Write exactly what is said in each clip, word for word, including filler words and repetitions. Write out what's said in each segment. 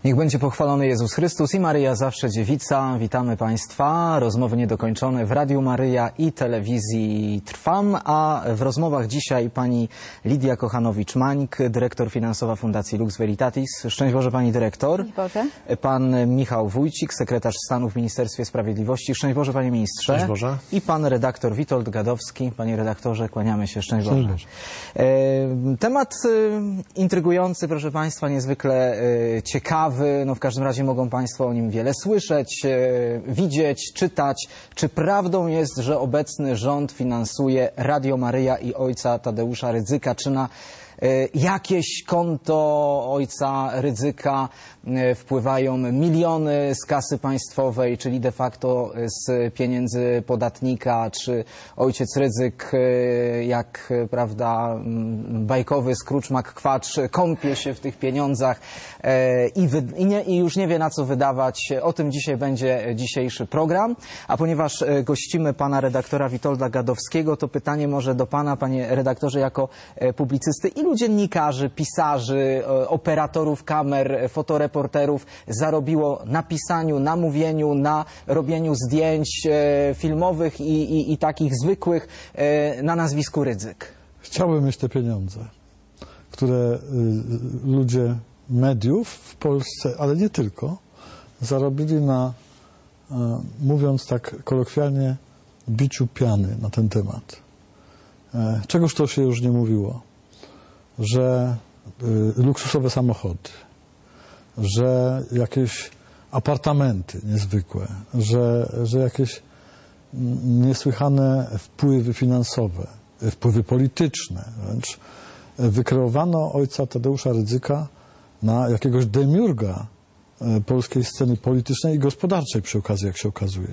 Niech będzie pochwalony Jezus Chrystus i Maryja zawsze dziewica. Witamy Państwa. Rozmowy niedokończone w Radiu Maryja i telewizji Trwam, a w rozmowach dzisiaj pani Lidia Kochanowicz-Mańk, dyrektor finansowa Fundacji Lux Veritatis. Szczęść Boże Pani Dyrektor. Szczęść Boże. Pan Michał Wójcik, sekretarz stanu w Ministerstwie Sprawiedliwości. Szczęść Boże Panie Ministrze. Szczęść Boże. I Pan redaktor Witold Gadowski. Panie redaktorze, kłaniamy się. Szczęść Boże. Szczęść Boże. E, temat e, intrygujący, proszę Państwa, niezwykle e, ciekawy. No w każdym razie mogą Państwo o nim wiele słyszeć, e, widzieć, czytać. Czy prawdą jest, że obecny rząd finansuje Radio Maryja i ojca Tadeusza Rydzyka? Czy na e, jakieś konto ojca Rydzyka e, wpływają miliony z kasy państwowej, czyli de facto z pieniędzy podatnika? Czy ojciec Rydzyk, e, jak prawda, bajkowy Scrooge McQuatch, kąpie się w tych pieniądzach e, i, wy, i, nie, i już nie wie, na co wydawać? O tym dzisiaj będzie dzisiejszy program. A ponieważ gościmy pana redaktora Witolda Gadowskiego, to pytanie może do pana, panie redaktorze, jako publicysty. Ilu dziennikarzy, pisarzy, operatorów kamer, fotoreporterów zarobiło na pisaniu, na mówieniu, na robieniu zdjęć filmowych i, i, i takich zwykłych na nazwisku Rydzyk? Chciałbym mieć te pieniądze, które ludzie mediów w Polsce, ale nie tylko, zarobili na, mówiąc tak kolokwialnie, biciu piany na ten temat. Czegoż to się już nie mówiło? Że luksusowe samochody, że jakieś apartamenty niezwykłe, że, że jakieś niesłychane wpływy finansowe, wpływy polityczne wręcz. Wykreowano ojca Tadeusza Rydzyka na jakiegoś demiurga polskiej sceny politycznej i gospodarczej przy okazji, jak się okazuje.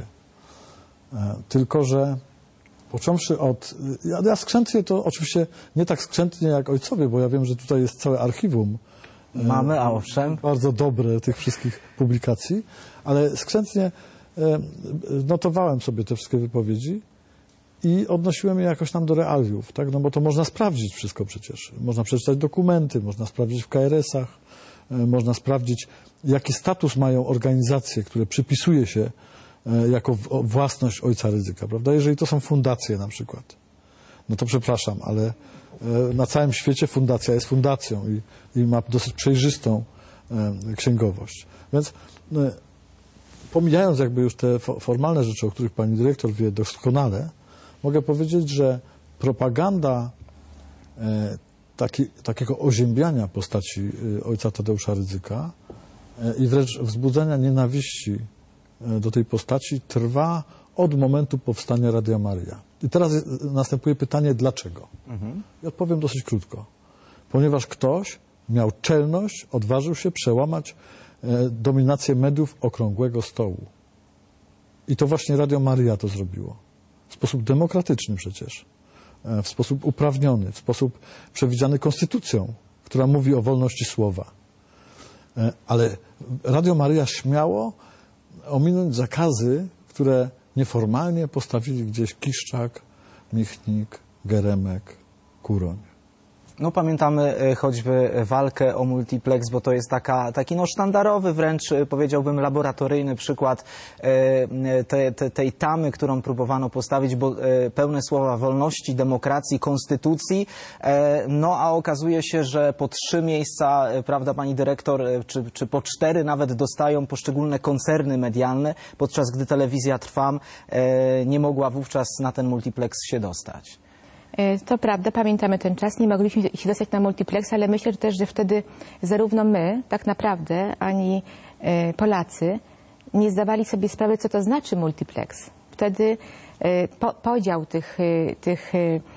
Tylko że począwszy od... Ja, ja skrzętnie to oczywiście nie tak skrzętnie jak ojcowie, bo ja wiem, że tutaj jest całe archiwum. Mamy, a owszem. Bardzo dobre tych wszystkich publikacji, ale skrzętnie notowałem sobie te wszystkie wypowiedzi i odnosiłem je jakoś tam do realiów, tak? No bo to można sprawdzić wszystko przecież. Można przeczytać dokumenty, można sprawdzić w K R S-ach, można sprawdzić, jaki status mają organizacje, które przypisuje się jako własność ojca Rydzyka, prawda? Jeżeli to są fundacje na przykład, no to przepraszam, ale na całym świecie fundacja jest fundacją i, i ma dosyć przejrzystą księgowość. Więc pomijając jakby już te formalne rzeczy, o których pani dyrektor wie doskonale, mogę powiedzieć, że propaganda taki, takiego oziębiania postaci ojca Tadeusza Rydzyka i wręcz wzbudzania nienawiści do tej postaci trwa od momentu powstania Radia Maryja. I teraz następuje pytanie, dlaczego? Mhm. I odpowiem dosyć krótko. Ponieważ ktoś miał czelność, odważył się przełamać e, dominację mediów okrągłego stołu. I to właśnie Radio Maryja to zrobiło. W sposób demokratyczny przecież. E, w sposób uprawniony, w sposób przewidziany konstytucją, która mówi o wolności słowa. E, ale Radio Maryja śmiało ominąć zakazy, które nieformalnie postawili gdzieś Kiszczak, Michnik, Geremek, Kuroń. No pamiętamy choćby walkę o multiplex, bo to jest taka, taki no sztandarowy, wręcz powiedziałbym laboratoryjny przykład te, te, tej tamy, którą próbowano postawić, bo pełne słowa wolności, demokracji, konstytucji, no a okazuje się, że po trzy miejsca, prawda pani dyrektor, czy, czy po cztery nawet dostają poszczególne koncerny medialne, podczas gdy telewizja Trwam nie mogła wówczas na ten multiplex się dostać. To prawda, pamiętamy ten czas, nie mogliśmy się dostać na multiplex, ale myślę że też, że wtedy zarówno my, tak naprawdę, ani Polacy nie zdawali sobie sprawy, co to znaczy multiplex. Wtedy po, podział tych, tych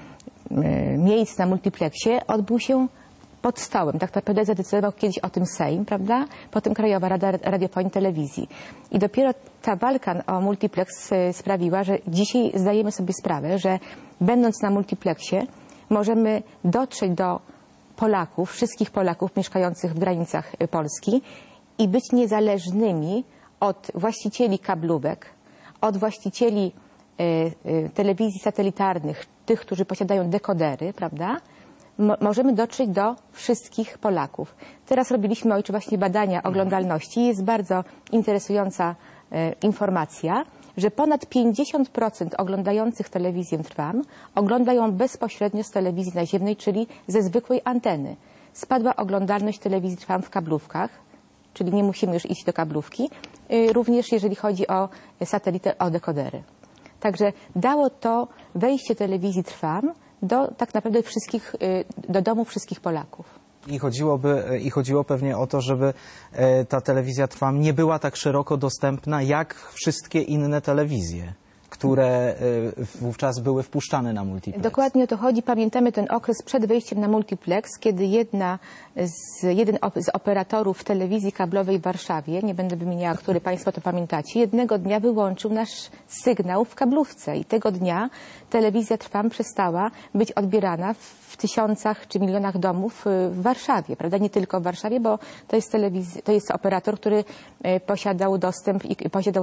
miejsc na multiplexie odbył się pod stołem. Tak naprawdę zadecydował kiedyś o tym Sejm, prawda? Potem Krajowa Rada Radiofonii i Telewizji. I dopiero ta walka o multiplex sprawiła, że dzisiaj zdajemy sobie sprawę, że będąc na multiplexie możemy dotrzeć do Polaków, wszystkich Polaków mieszkających w granicach Polski i być niezależnymi od właścicieli kablówek, od właścicieli y, y, telewizji satelitarnych, tych, którzy posiadają dekodery, prawda? mo możemy dotrzeć do wszystkich Polaków. Teraz robiliśmy, ojcze, właśnie badania oglądalności. Jest bardzo interesująca e, informacja, że ponad pięćdziesiąt procent oglądających telewizję Trwam oglądają bezpośrednio z telewizji naziemnej, czyli ze zwykłej anteny. Spadła oglądalność telewizji Trwam w kablówkach, czyli nie musimy już iść do kablówki, y, również jeżeli chodzi o satelitę, o dekodery. Także dało to wejście telewizji Trwam do tak naprawdę wszystkich, y, do domu wszystkich Polaków. I chodziłoby, i chodziło pewnie o to, żeby e, ta telewizja Trwam nie była tak szeroko dostępna jak wszystkie inne telewizje, które e, wówczas były wpuszczane na multiplex. Dokładnie o to chodzi. Pamiętamy ten okres przed wejściem na multiplex, kiedy jedna z, jeden z operatorów telewizji kablowej w Warszawie, nie będę wymieniała, który Państwo to pamiętacie, jednego dnia wyłączył nasz sygnał w kablówce i tego dnia telewizja Trwam przestała być odbierana w tysiącach czy milionach domów w Warszawie, prawda? Nie tylko w Warszawie, bo to jest telewizja, to jest operator, który posiadał dostęp i posiadał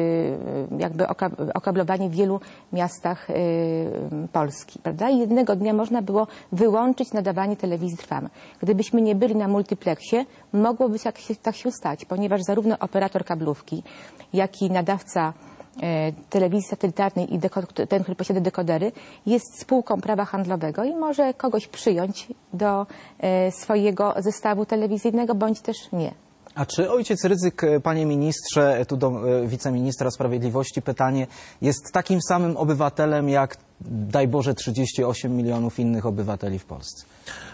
jakby okablowanie w wielu miastach Polski, prawda? I jednego dnia można było wyłączyć nadawanie telewizji Trwam. Gdybyśmy nie byli na multiplexie, mogłoby tak się, tak się stać, ponieważ zarówno operator kablówki, jak i nadawca telewizji satelitarnej i ten, który posiada dekodery, jest spółką prawa handlowego i może kogoś przyjąć do swojego zestawu telewizyjnego, bądź też nie. A czy ojciec Rydzyk, panie ministrze, tu do wiceministra sprawiedliwości pytanie, jest takim samym obywatelem jak, daj Boże, trzydzieści osiem milionów innych obywateli w Polsce?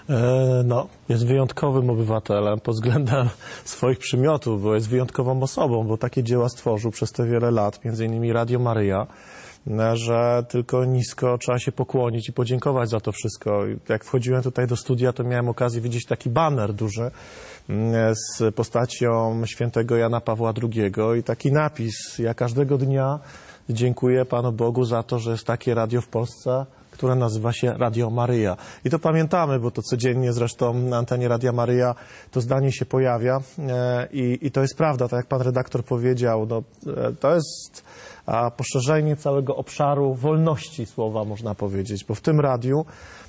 No, jest wyjątkowym obywatelem pod względem swoich przymiotów, bo jest wyjątkową osobą, bo takie dzieła stworzył przez te wiele lat, między innymi Radio Maryja, że tylko nisko trzeba się pokłonić i podziękować za to wszystko. Jak wchodziłem tutaj do studia, to miałem okazję widzieć taki baner duży z postacią świętego Jana Pawła drugiego i taki napis: ja każdego dnia dziękuję Panu Bogu za to, że jest takie radio w Polsce, które nazywa się Radio Maryja. I to pamiętamy, bo to codziennie zresztą na antenie Radia Maryja to zdanie się pojawia i, i to jest prawda, tak jak pan redaktor powiedział, no, to jest a, poszerzenie całego obszaru wolności słowa, można powiedzieć, bo w tym radiu,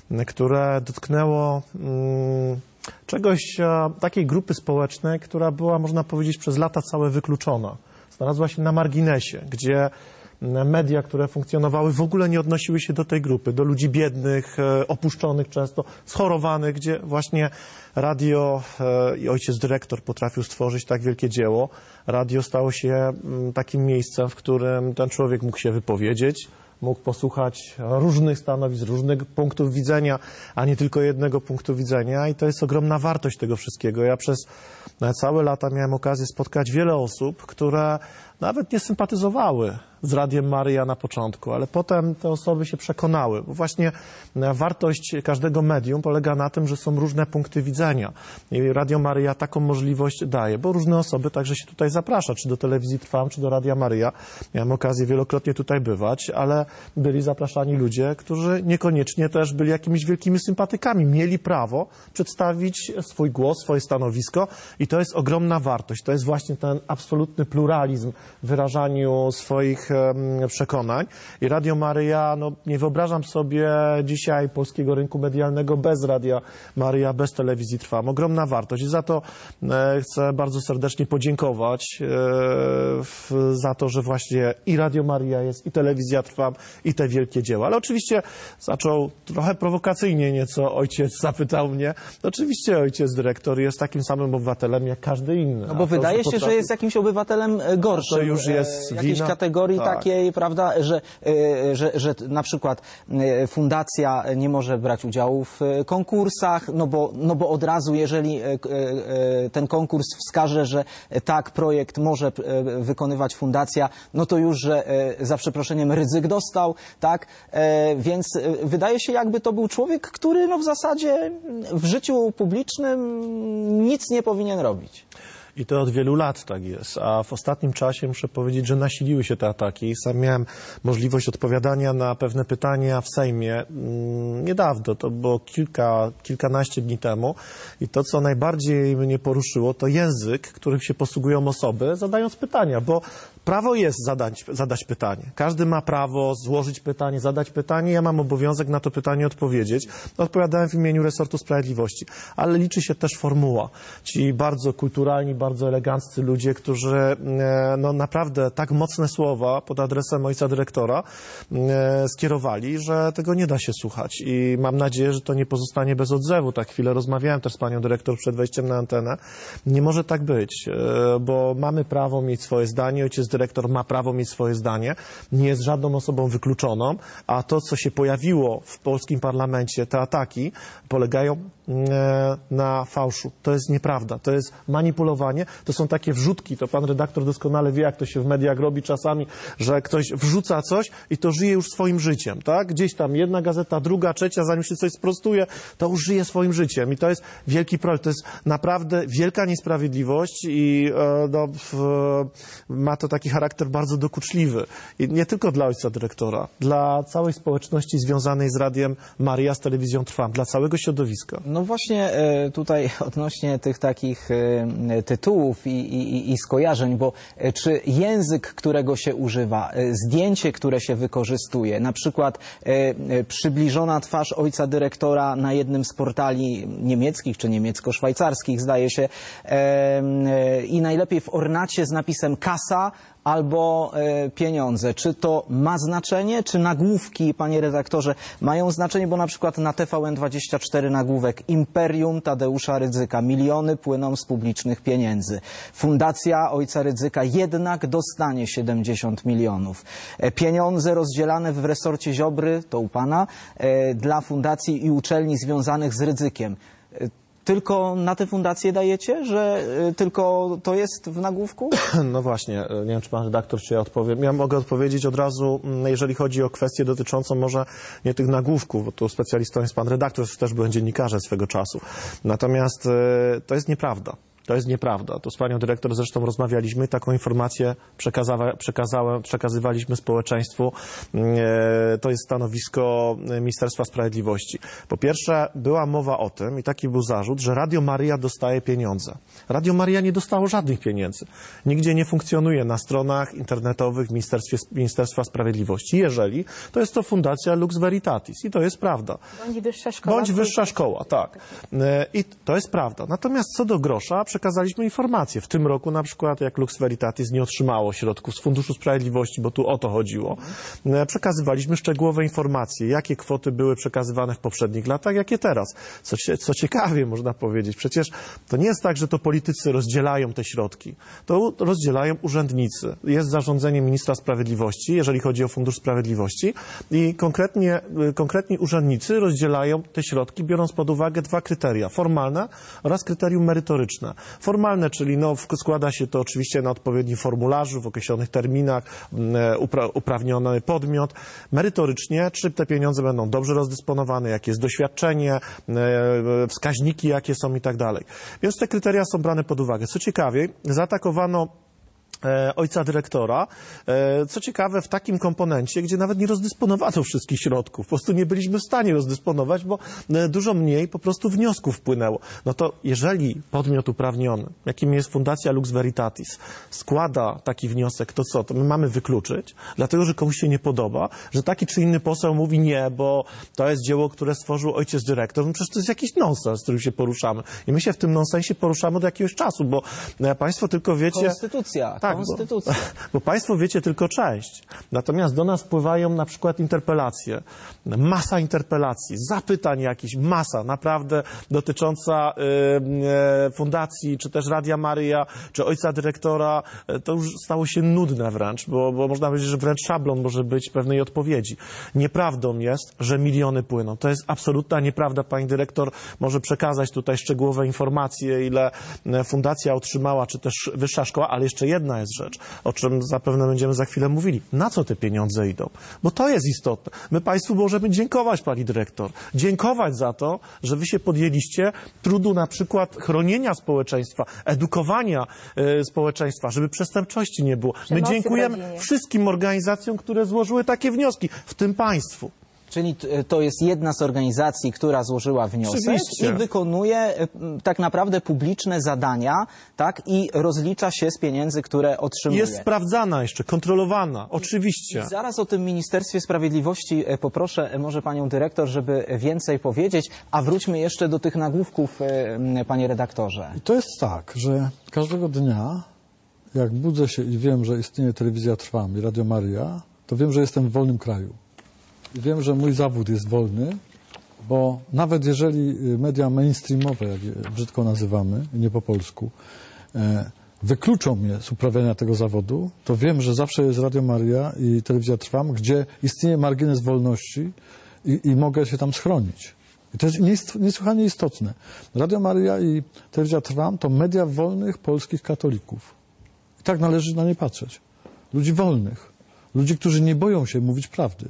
które dotknęło mm, czegoś, a, takiej grupy społecznej, która była, można powiedzieć, przez lata całe wykluczona. Znalazła się na marginesie, gdzie media, które funkcjonowały, w ogóle nie odnosiły się do tej grupy, do ludzi biednych, opuszczonych często, schorowanych, gdzie właśnie radio i ojciec dyrektor potrafił stworzyć tak wielkie dzieło. Radio stało się takim miejscem, w którym ten człowiek mógł się wypowiedzieć, mógł posłuchać różnych stanowisk, różnych punktów widzenia, a nie tylko jednego punktu widzenia i to jest ogromna wartość tego wszystkiego. Ja przez całe lata miałem okazję spotkać wiele osób, które nawet nie sympatyzowały z Radiem Maryja na początku, ale potem te osoby się przekonały, bo właśnie wartość każdego medium polega na tym, że są różne punkty widzenia i Radio Maryja taką możliwość daje, bo różne osoby także się tutaj zaprasza, czy do telewizji Trwam, czy do Radia Maryja. Miałem okazję wielokrotnie tutaj bywać, ale byli zapraszani ludzie, którzy niekoniecznie też byli jakimiś wielkimi sympatykami. Mieli prawo przedstawić swój głos, swoje stanowisko i to jest ogromna wartość. To jest właśnie ten absolutny pluralizm w wyrażaniu swoich przekonań. I Radio Maryja, no nie wyobrażam sobie dzisiaj polskiego rynku medialnego bez Radia Maryja, bez telewizji Trwam. Ogromna wartość i za to e, chcę bardzo serdecznie podziękować e, w, za to, że właśnie i Radio Maryja jest, i telewizja Trwam, i te wielkie dzieła. Ale oczywiście zaczął trochę prowokacyjnie nieco ojciec zapytał mnie. Oczywiście ojciec dyrektor jest takim samym obywatelem jak każdy inny. No bo wydaje się, potrafi... że jest jakimś obywatelem gorszym. To już jest e, jakiejś wina... kategorii tak. takiej, prawda, że, e, że, że na przykład e, fundacja nie może brać udziału w konkursach, no bo, no bo od razu, jeżeli e, e, ten konkurs wskaże, że tak, projekt może e, wykonywać fundacja, no to już, że e, za przeproszeniem Rydzyk dostał, tak, e, więc e, wydaje się, jakby to był człowiek, który no w zasadzie w życiu publicznym nic nie powinien robić. I to od wielu lat tak jest. A w ostatnim czasie muszę powiedzieć, że nasiliły się te ataki. Sam miałem możliwość odpowiadania na pewne pytania w Sejmie mm, niedawno, to było kilka, kilkanaście dni temu. I to, co najbardziej mnie poruszyło, to język, którym się posługują osoby, zadając pytania, bo prawo jest zadać, zadać pytanie. Każdy ma prawo złożyć pytanie, zadać pytanie. Ja mam obowiązek na to pytanie odpowiedzieć. Odpowiadałem w imieniu resortu sprawiedliwości. Ale liczy się też formuła. Ci bardzo kulturalni, bardzo eleganccy ludzie, którzy e, no, naprawdę tak mocne słowa pod adresem ojca dyrektora e, skierowali, że tego nie da się słuchać. I mam nadzieję, że to nie pozostanie bez odzewu. Tak chwilę rozmawiałem też z panią dyrektor przed wejściem na antenę. Nie może tak być, e, bo mamy prawo mieć swoje zdanie. Ojciec dyrektor ma prawo mieć swoje zdanie. Nie jest żadną osobą wykluczoną, a to, co się pojawiło w polskim parlamencie, te ataki, polegają e, na fałszu. To jest nieprawda. To jest manipulowanie. To są takie wrzutki. To pan redaktor doskonale wie, jak to się w mediach robi czasami, że ktoś wrzuca coś i to żyje już swoim życiem, tak? Gdzieś tam jedna gazeta, druga, trzecia, zanim się coś sprostuje, to już żyje swoim życiem. I to jest wielki problem. To jest naprawdę wielka niesprawiedliwość i e, no, w, ma to taki charakter bardzo dokuczliwy. I nie tylko dla ojca dyrektora, dla całej społeczności związanej z Radiem Maryja, z Telewizją Trwam, dla całego środowiska. No właśnie e, tutaj odnośnie tych takich e, tytułów i, i, i skojarzeń, bo e, czy język, którego się używa, e, zdjęcie, które się wykorzystuje, na przykład e, e, przybliżona twarz ojca dyrektora na jednym z portali niemieckich czy niemiecko-szwajcarskich, zdaje się, e, e, i najlepiej w ornacie z napisem kasa albo e, pieniądze. Czy to ma znaczenie, czy nagłówki, panie redaktorze, mają znaczenie, bo na przykład na T V N dwadzieścia cztery nagłówek Imperium Tadeusza Rydzyka. Miliony płyną z publicznych pieniędzy. Fundacja ojca Rydzyka jednak dostanie siedemdziesiąt milionów. E, pieniądze rozdzielane w resorcie Ziobry, to u pana, e, dla fundacji i uczelni związanych z Rydzykiem. E, Tylko na te fundacje dajecie, że y, tylko to jest w nagłówku? No właśnie, nie wiem, czy pan redaktor, czy ja odpowiem. Ja mogę odpowiedzieć od razu, jeżeli chodzi o kwestię dotyczącą może nie tych nagłówków, bo tu specjalistą jest pan redaktor, też byłem dziennikarzem swego czasu. Natomiast y, to jest nieprawda. To jest nieprawda. To z panią dyrektor zresztą rozmawialiśmy. Taką informację przekaza- przekazałem, przekazywaliśmy społeczeństwu. E, to jest stanowisko Ministerstwa Sprawiedliwości. Po pierwsze, była mowa o tym i taki był zarzut, że Radio Maryja dostaje pieniądze. Radio Maryja nie dostało żadnych pieniędzy. Nigdzie nie funkcjonuje na stronach internetowych w Ministerstwie, Ministerstwa Sprawiedliwości. Jeżeli, to jest to Fundacja Lux Veritatis i to jest prawda. Bądź wyższa szkoła. Bądź wyższa szkoła, tak. E, I to jest prawda. Natomiast co do grosza, przekazaliśmy informacje. W tym roku na przykład, jak Lux Veritatis nie otrzymało środków z Funduszu Sprawiedliwości, bo tu o to chodziło, przekazywaliśmy szczegółowe informacje, jakie kwoty były przekazywane w poprzednich latach, jakie teraz. Co, co ciekawie można powiedzieć, przecież to nie jest tak, że to politycy rozdzielają te środki. To rozdzielają urzędnicy. Jest zarządzenie ministra sprawiedliwości, jeżeli chodzi o Fundusz Sprawiedliwości i konkretnie, konkretni urzędnicy rozdzielają te środki, biorąc pod uwagę dwa kryteria, formalne oraz kryterium merytoryczne. Formalne, czyli no, składa się to oczywiście na odpowiednim formularzu, w określonych terminach, upra uprawniony podmiot. Merytorycznie, czy te pieniądze będą dobrze rozdysponowane, jakie jest doświadczenie, wskaźniki jakie są i tak dalej. Więc te kryteria są brane pod uwagę. Co ciekawie, zaatakowano ojca dyrektora, co ciekawe w takim komponencie, gdzie nawet nie rozdysponowano wszystkich środków. Po prostu nie byliśmy w stanie rozdysponować, bo dużo mniej po prostu wniosków wpłynęło. No to jeżeli podmiot uprawniony, jakim jest Fundacja Lux Veritatis, składa taki wniosek, to co? To my mamy wykluczyć, dlatego że komuś się nie podoba, że taki czy inny poseł mówi nie, bo to jest dzieło, które stworzył ojciec dyrektor. No przecież to jest jakiś nonsens, z którym się poruszamy. I my się w tym nonsensie poruszamy od jakiegoś czasu, bo państwo tylko wiecie... Konstytucja. Tak, Konstytucja. Bo, bo państwo wiecie tylko część. Natomiast do nas wpływają na przykład interpelacje. Masa interpelacji, zapytań jakichś, masa naprawdę dotycząca y, y, fundacji, czy też Radia Maryja, czy ojca dyrektora. To już stało się nudne wręcz, bo, bo można powiedzieć, że wręcz szablon może być pewnej odpowiedzi. Nieprawdą jest, że miliony płyną. To jest absolutna nieprawda. Pani dyrektor może przekazać tutaj szczegółowe informacje, ile fundacja otrzymała, czy też wyższa szkoła, ale jeszcze jedna jest rzecz, o czym zapewne będziemy za chwilę mówili. Na co te pieniądze idą? Bo to jest istotne. My Państwu możemy dziękować, Pani Dyrektor. Dziękować za to, że Wy się podjęliście trudu na przykład chronienia społeczeństwa, edukowania y, społeczeństwa, żeby przestępczości nie było. My Przemocy w dziękujemy rodzinie. wszystkim organizacjom, które złożyły takie wnioski, w tym Państwu. Czyli t- to jest jedna z organizacji, która złożyła wniosek Oczywiście. i wykonuje e, m, tak naprawdę publiczne zadania, tak, i rozlicza się z pieniędzy, które otrzymuje. Jest sprawdzana jeszcze, kontrolowana, oczywiście. I zaraz o tym Ministerstwie Sprawiedliwości e, poproszę e, może panią dyrektor, żeby więcej powiedzieć, a wróćmy jeszcze do tych nagłówków, e, m, panie redaktorze. I to jest tak, że każdego dnia, jak budzę się i wiem, że istnieje Telewizja Trwam i Radio Maryja, to wiem, że jestem w wolnym kraju. I wiem, że mój zawód jest wolny, bo nawet jeżeli media mainstreamowe, jak je brzydko nazywamy, nie po polsku, e, wykluczą mnie z uprawiania tego zawodu, to wiem, że zawsze jest Radio Maryja i Telewizja Trwam, gdzie istnieje margines wolności i, i mogę się tam schronić. I to jest nies- niesłychanie istotne. Radio Maryja i Telewizja Trwam to media wolnych polskich katolików. I tak należy na nie patrzeć. Ludzi wolnych. Ludzi, którzy nie boją się mówić prawdy.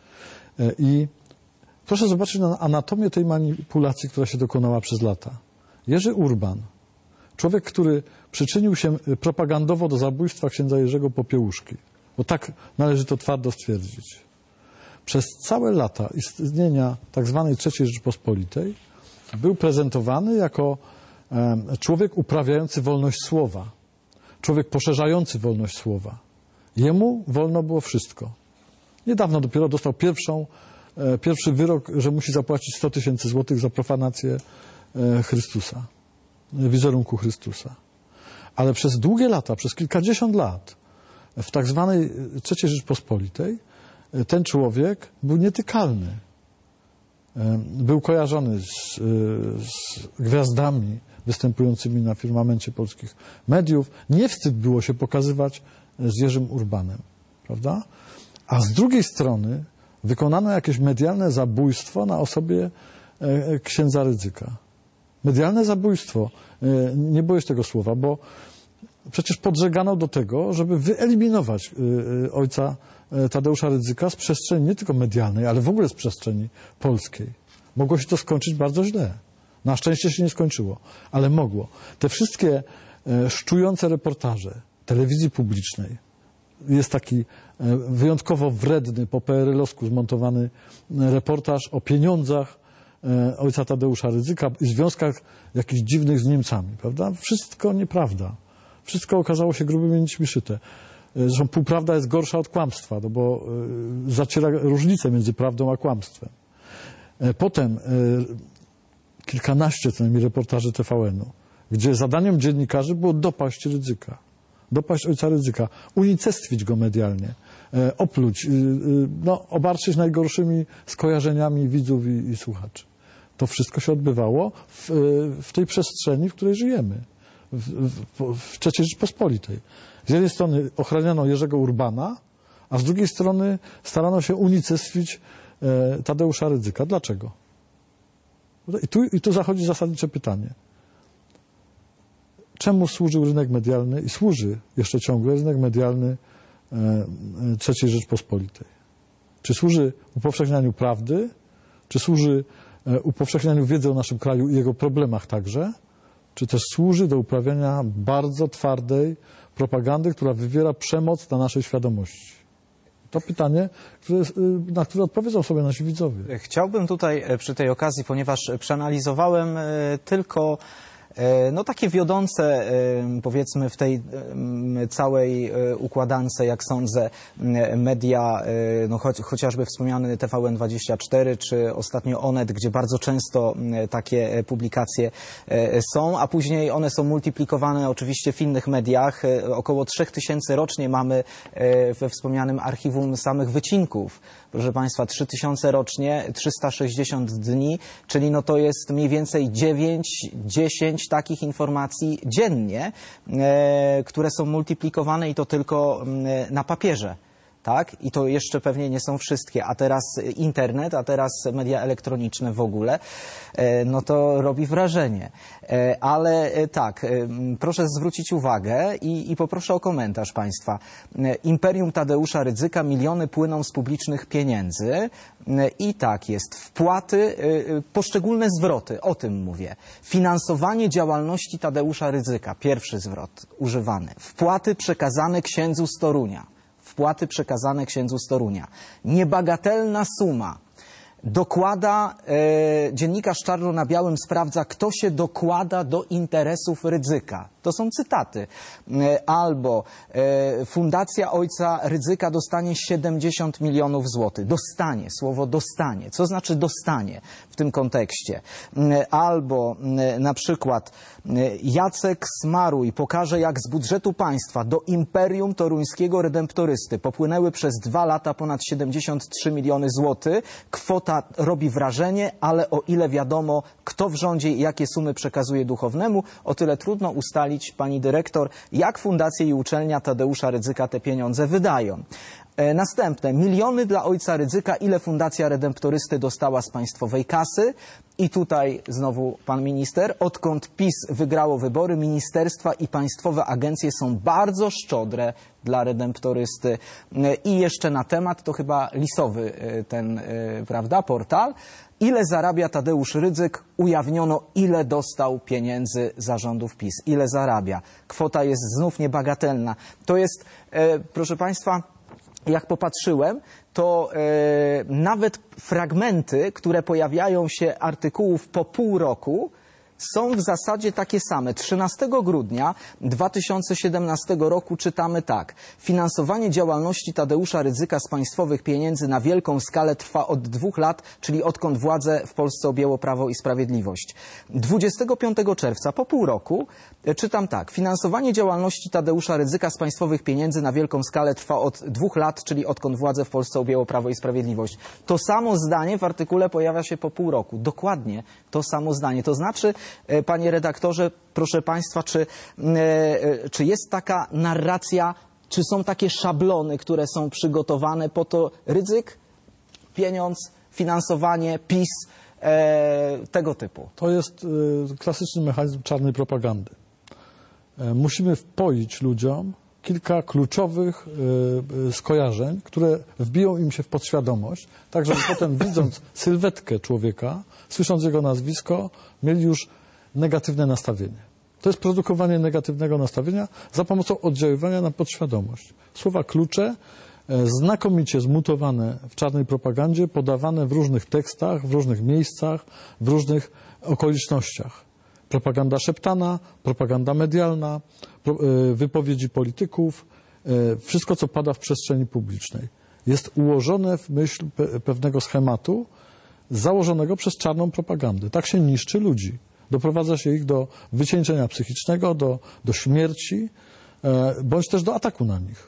I proszę zobaczyć na anatomię tej manipulacji, która się dokonała przez lata. Jerzy Urban, człowiek, który przyczynił się propagandowo do zabójstwa księdza Jerzego Popiełuszki, bo tak należy to twardo stwierdzić. Przez całe lata istnienia tak zwanej trzeciej Rzeczypospolitej był prezentowany jako um, człowiek uprawiający wolność słowa, człowiek poszerzający wolność słowa. Jemu wolno było wszystko. Niedawno dopiero dostał pierwszą, e, pierwszy wyrok, że musi zapłacić sto tysięcy złotych za profanację e, Chrystusa, wizerunku Chrystusa. Ale przez długie lata, przez kilkadziesiąt lat w tak zwanej trzeciej Rzeczypospolitej e, ten człowiek był nietykalny. E, był kojarzony z, e, z gwiazdami występującymi na firmamencie polskich mediów. Nie wstyd było się pokazywać z Jerzym Urbanem, prawda? A z drugiej strony wykonano jakieś medialne zabójstwo na osobie e, księdza Rydzyka. Medialne zabójstwo. E, nie boję się tego słowa, bo przecież podżegano do tego, żeby wyeliminować e, ojca e, Tadeusza Rydzyka z przestrzeni nie tylko medialnej, ale w ogóle z przestrzeni polskiej. Mogło się to skończyć bardzo źle. Na szczęście się nie skończyło, ale mogło. Te wszystkie e, szczujące reportaże telewizji publicznej, jest taki wyjątkowo wredny, po P R L-owsku zmontowany reportaż o pieniądzach ojca Tadeusza Rydzyka i związkach jakichś dziwnych z Niemcami, prawda? Wszystko nieprawda. Wszystko okazało się grubymi nićmi szyte. Zresztą półprawda jest gorsza od kłamstwa, no bo zaciera różnicę między prawdą a kłamstwem. Potem kilkanaście co najmniej reportaży T V N-u, gdzie zadaniem dziennikarzy było dopaść Rydzyka. Dopaść ojca Rydzyka, unicestwić go medialnie, e, opluć, y, y, no, obarczyć najgorszymi skojarzeniami widzów i, i słuchaczy. To wszystko się odbywało w, w tej przestrzeni, w której żyjemy, w, w, w trzeciej Rzeczypospolitej. Z jednej strony ochraniano Jerzego Urbana, a z drugiej strony starano się unicestwić e, Tadeusza Rydzyka. Dlaczego? I tu, I tu zachodzi zasadnicze pytanie. Czemu służył rynek medialny i służy jeszcze ciągle rynek medialny e, trzeciej Rzeczypospolitej? Czy służy upowszechnianiu prawdy? Czy służy e, upowszechnianiu wiedzy o naszym kraju i jego problemach także? Czy też służy do uprawiania bardzo twardej propagandy, która wywiera przemoc na naszej świadomości? To pytanie, które, na które odpowiedzą sobie nasi widzowie. Chciałbym tutaj przy tej okazji, ponieważ przeanalizowałem tylko no takie wiodące, powiedzmy, w tej całej układance, jak sądzę, media, no choć, chociażby wspomniany T V N dwadzieścia cztery, czy ostatnio Onet, gdzie bardzo często takie publikacje są, a później one są multiplikowane oczywiście w innych mediach. Około trzech tysięcy rocznie mamy we wspomnianym archiwum samych wycinków. Proszę Państwa, trzy tysiące rocznie, trzysta sześćdziesiąt dni, czyli no to jest mniej więcej dziewięć, dziesięć takich informacji dziennie, e, które są multiplikowane i to tylko e, na papierze. tak? I to jeszcze pewnie nie są wszystkie, a teraz internet, a teraz media elektroniczne w ogóle, no to robi wrażenie. Ale tak, proszę zwrócić uwagę i, i poproszę o komentarz Państwa. Imperium Tadeusza Rydzyka, miliony płyną z publicznych pieniędzy i tak jest. Wpłaty, poszczególne zwroty, o tym mówię. Finansowanie działalności Tadeusza Rydzyka, pierwszy zwrot używany. Wpłaty przekazane księdzu z Torunia. Wpłaty przekazane księdzu z Torunia. Niebagatelna suma. Dokłada, e, dziennikarz czarno na białym sprawdza, kto się dokłada do interesów Rydzyka. To są cytaty. E, albo e, Fundacja Ojca Rydzyka dostanie siedemdziesiąt milionów złotych. Dostanie, słowo dostanie. Co znaczy dostanie w tym kontekście? E, albo e, na przykład e, Jacek Smaruj pokaże, jak z budżetu państwa do Imperium Toruńskiego Redemptorysty popłynęły przez dwa lata ponad siedemdziesiąt trzy miliony złotych. Kwota robi wrażenie, ale o ile wiadomo, kto w rządzie i jakie sumy przekazuje duchownemu, o tyle trudno ustalić, pani dyrektor, jak fundacje i uczelnia Tadeusza Rydzyka te pieniądze wydają. E, następne. Miliony dla ojca Rydzyka. Ile Fundacja Redemptorysty dostała z państwowej kasy? I tutaj znowu pan minister. Odkąd PiS wygrało wybory, ministerstwa i państwowe agencje są bardzo szczodre dla Redemptorysty. E, I jeszcze na temat, to chyba lisowy e, ten, e, prawda, portal. Ile zarabia Tadeusz Rydzyk? Ujawniono, ile dostał pieniędzy zarządów PiS. Ile zarabia? Kwota jest znów niebagatelna. To jest, e, proszę państwa, jak popatrzyłem, to e, nawet fragmenty, które pojawiają się artykułów po pół roku, są w zasadzie takie same. trzynastego grudnia dwa tysiące siedemnastego roku czytamy tak. Finansowanie działalności Tadeusza Rydzyka z państwowych pieniędzy na wielką skalę trwa od dwóch lat, czyli odkąd władzę w Polsce objęło Prawo i Sprawiedliwość. dwudziestego piątego czerwca, po pół roku, czytam tak. Finansowanie działalności Tadeusza Rydzyka z państwowych pieniędzy na wielką skalę trwa od dwóch lat, czyli odkąd władzę w Polsce objęło Prawo i Sprawiedliwość. To samo zdanie w artykule pojawia się po pół roku. Dokładnie to samo zdanie. To znaczy, panie redaktorze, proszę państwa, czy, czy jest taka narracja, czy są takie szablony, które są przygotowane po to Rydzyk, pieniądz, finansowanie, PiS, e, tego typu? To jest e, klasyczny mechanizm czarnej propagandy. E, musimy wpoić ludziom kilka kluczowych e, skojarzeń, które wbiją im się w podświadomość, tak żeby potem widząc sylwetkę człowieka, słysząc jego nazwisko, mieli już negatywne nastawienie. To jest produkowanie negatywnego nastawienia za pomocą oddziaływania na podświadomość. Słowa klucze, e, znakomicie zmutowane w czarnej propagandzie, podawane w różnych tekstach, w różnych miejscach, w różnych okolicznościach. Propaganda szeptana, propaganda medialna, pro, e, wypowiedzi polityków, e, wszystko, co pada w przestrzeni publicznej. Jest ułożone w myśl pe, pewnego schematu założonego przez czarną propagandę. Tak się niszczy ludzi. Doprowadza się ich do wycieńczenia psychicznego, do, do śmierci, e, bądź też do ataku na nich.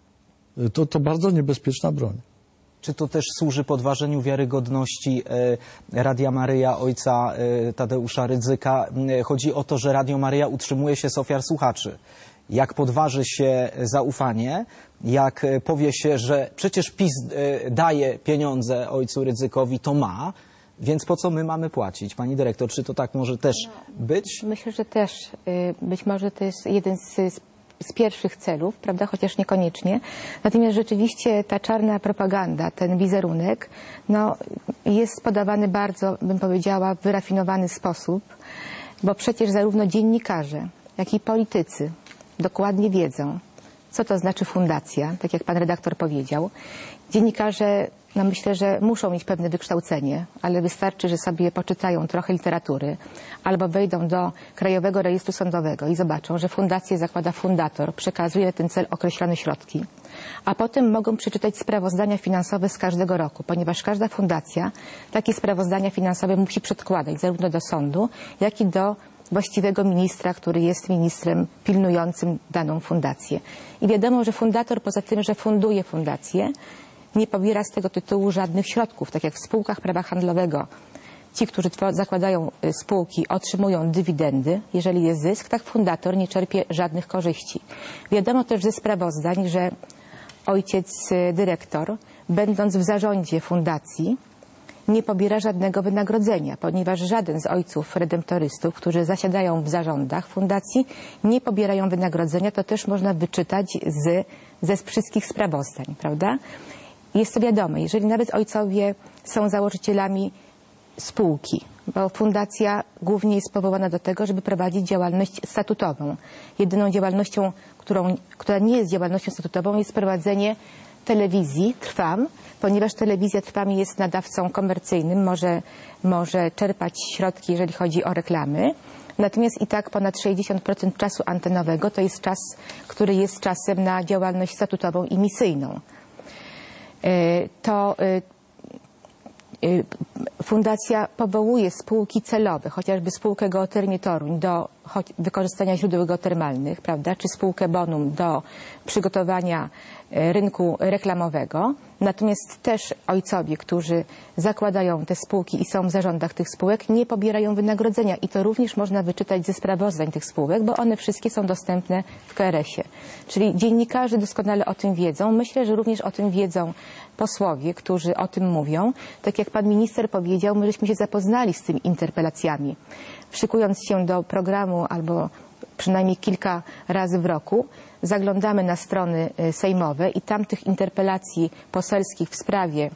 To, to bardzo niebezpieczna broń. Czy to też służy podważeniu wiarygodności e, Radia Maryja ojca e, Tadeusza Rydzyka? E, chodzi o to, że Radio Maryja utrzymuje się z ofiar słuchaczy. Jak podważy się zaufanie, jak powie się, że przecież PiS e, daje pieniądze ojcu Rydzykowi, to ma, więc po co my mamy płacić? Pani dyrektor, czy to tak może też być? Myślę, że też być może to jest jeden z, z pierwszych celów, prawda, chociaż niekoniecznie. Natomiast rzeczywiście ta czarna propaganda, ten wizerunek, no, jest podawany bardzo, bym powiedziała, w wyrafinowany sposób, bo przecież zarówno dziennikarze, jak i politycy dokładnie wiedzą, co to znaczy fundacja, tak jak pan redaktor powiedział. Dziennikarze, no myślę, że muszą mieć pewne wykształcenie, ale wystarczy, że sobie poczytają trochę literatury albo wejdą do Krajowego Rejestru Sądowego i zobaczą, że fundację zakłada fundator, przekazuje na ten cel określone środki, a potem mogą przeczytać sprawozdania finansowe z każdego roku, ponieważ każda fundacja takie sprawozdania finansowe musi przedkładać zarówno do sądu, jak i do właściwego ministra, który jest ministrem pilnującym daną fundację. I wiadomo, że fundator poza tym, że funduje fundację, nie pobiera z tego tytułu żadnych środków, tak jak w spółkach prawa handlowego. Ci, którzy zakładają spółki, otrzymują dywidendy. Jeżeli jest zysk, tak fundator nie czerpie żadnych korzyści. Wiadomo też ze sprawozdań, że ojciec dyrektor, będąc w zarządzie fundacji, nie pobiera żadnego wynagrodzenia, ponieważ żaden z ojców redemptorystów, którzy zasiadają w zarządach fundacji, nie pobierają wynagrodzenia. To też można wyczytać z, ze wszystkich sprawozdań, prawda? Jest to wiadome, jeżeli nawet ojcowie są założycielami spółki, bo fundacja głównie jest powołana do tego, żeby prowadzić działalność statutową. Jedyną działalnością, którą, która nie jest działalnością statutową, jest prowadzenie telewizji Trwam, ponieważ telewizja Trwam jest nadawcą komercyjnym, może, może czerpać środki, jeżeli chodzi o reklamy. Natomiast i tak ponad sześćdziesiąt procent czasu antenowego to jest czas, który jest czasem na działalność statutową i misyjną. To fundacja powołuje spółki celowe, chociażby spółkę Geotermii Toruń do wykorzystania źródeł geotermalnych, prawda, czy spółkę Bonum do przygotowania rynku reklamowego. Natomiast też ojcowie, którzy zakładają te spółki i są w zarządach tych spółek, nie pobierają wynagrodzenia i to również można wyczytać ze sprawozdań tych spółek, bo one wszystkie są dostępne w K R S ie. Czyli dziennikarze doskonale o tym wiedzą. Myślę, że również o tym wiedzą posłowie, którzy o tym mówią. Tak jak pan minister powiedział, my żeśmy się zapoznali z tymi interpelacjami. Szykując się do programu albo przynajmniej kilka razy w roku, zaglądamy na strony sejmowe i tam tych interpelacji poselskich w sprawie,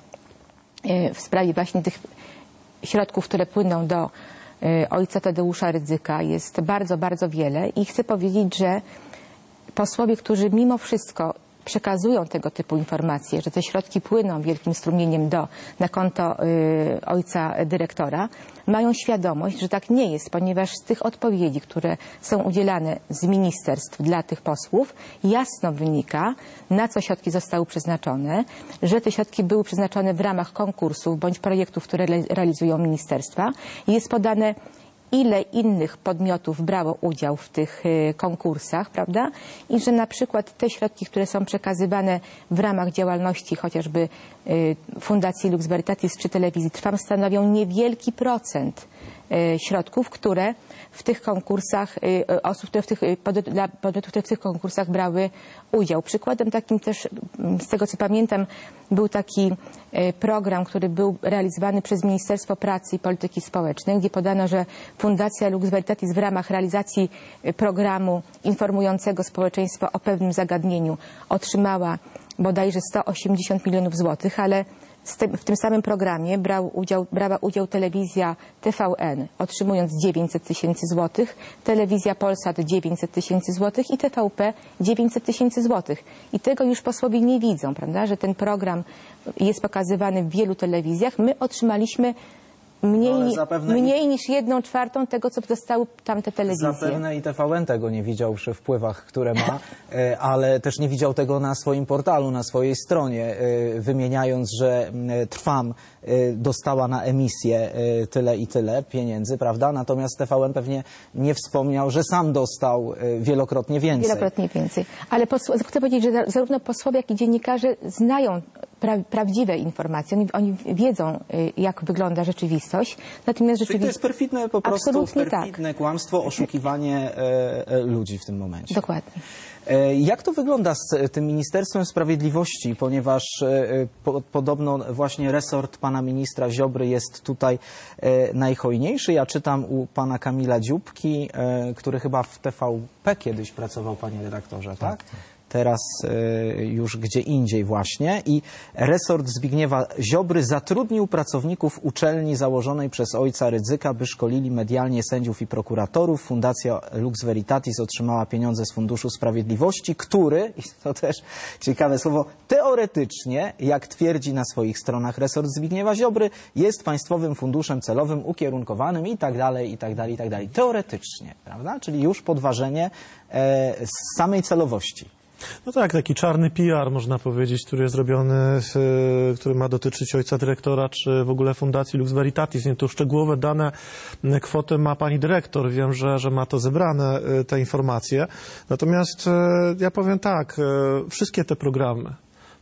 w sprawie właśnie tych środków, które płyną do ojca Tadeusza Rydzyka jest bardzo, bardzo wiele i chcę powiedzieć, że posłowie, którzy mimo wszystko przekazują tego typu informacje, że te środki płyną wielkim strumieniem do, na konto y, ojca dyrektora, mają świadomość, że tak nie jest, ponieważ z tych odpowiedzi, które są udzielane z ministerstw dla tych posłów, jasno wynika, na co środki zostały przeznaczone, że te środki były przeznaczone w ramach konkursów bądź projektów, które realizują ministerstwa. Jest podane, ile innych podmiotów brało udział w tych konkursach, prawda? I że na przykład te środki, które są przekazywane w ramach działalności chociażby Fundacji Lux Veritatis czy Telewizji Trwam stanowią niewielki procent środków, które w tych konkursach, osób, które w tych, dla podmiotów, które w tych konkursach brały udział. Przykładem takim też, z tego co pamiętam, był taki program, który był realizowany przez Ministerstwo Pracy i Polityki Społecznej, gdzie podano, że Fundacja Lux Veritatis w ramach realizacji programu informującego społeczeństwo o pewnym zagadnieniu otrzymała bodajże sto osiemdziesiąt milionów złotych, ale w tym samym programie brał udział, brała udział telewizja T V N, otrzymując dziewięćset tysięcy złotych, telewizja Polsat dziewięćset tysięcy złotych i T V P dziewięćset tysięcy złotych. I tego już posłowie nie widzą, prawda, że ten program jest pokazywany w wielu telewizjach. My otrzymaliśmy mniej, no, mniej i... niż jedną czwartą tego, co dostały tamte telewizje. Zapewne i T V N tego nie widział przy wpływach, które ma, ale też nie widział tego na swoim portalu, na swojej stronie, wymieniając, że Trwam dostała na emisję tyle i tyle pieniędzy, prawda? Natomiast T V N pewnie nie wspomniał, że sam dostał wielokrotnie więcej. Wielokrotnie więcej. Ale chcę powiedzieć, że zarówno posłowie, jak i dziennikarze znają pra prawdziwe informacje. Oni, oni wiedzą, jak wygląda rzeczywistość. Natomiast Czyli to jest perfidne, po prostu absolutnie perfidne tak. kłamstwo, oszukiwanie e, ludzi w tym momencie. Dokładnie. E, jak to wygląda z tym Ministerstwem Sprawiedliwości, ponieważ e, po, podobno właśnie resort pana ministra Ziobry jest tutaj e, najhojniejszy. Ja czytam u pana Kamila Dzióbki, e, który chyba w T V P kiedyś pracował, panie redaktorze, tak? tak? Teraz y, już gdzie indziej właśnie. I resort Zbigniewa Ziobry zatrudnił pracowników uczelni założonej przez ojca Rydzyka, by szkolili medialnie sędziów i prokuratorów. Fundacja Lux Veritatis otrzymała pieniądze z Funduszu Sprawiedliwości, który, i to też ciekawe słowo, teoretycznie, jak twierdzi na swoich stronach resort Zbigniewa Ziobry, jest państwowym funduszem celowym ukierunkowanym i tak dalej, i tak dalej, i tak dalej. Teoretycznie, prawda? Czyli już podważenie e, samej celowości. No tak, taki czarny P R, można powiedzieć, który jest zrobiony, który ma dotyczyć ojca dyrektora, czy w ogóle Fundacji Lux Veritatis. Nie, to szczegółowe dane, kwotę ma pani dyrektor. Wiem, że, że ma to zebrane, te informacje. Natomiast ja powiem tak, wszystkie te programy,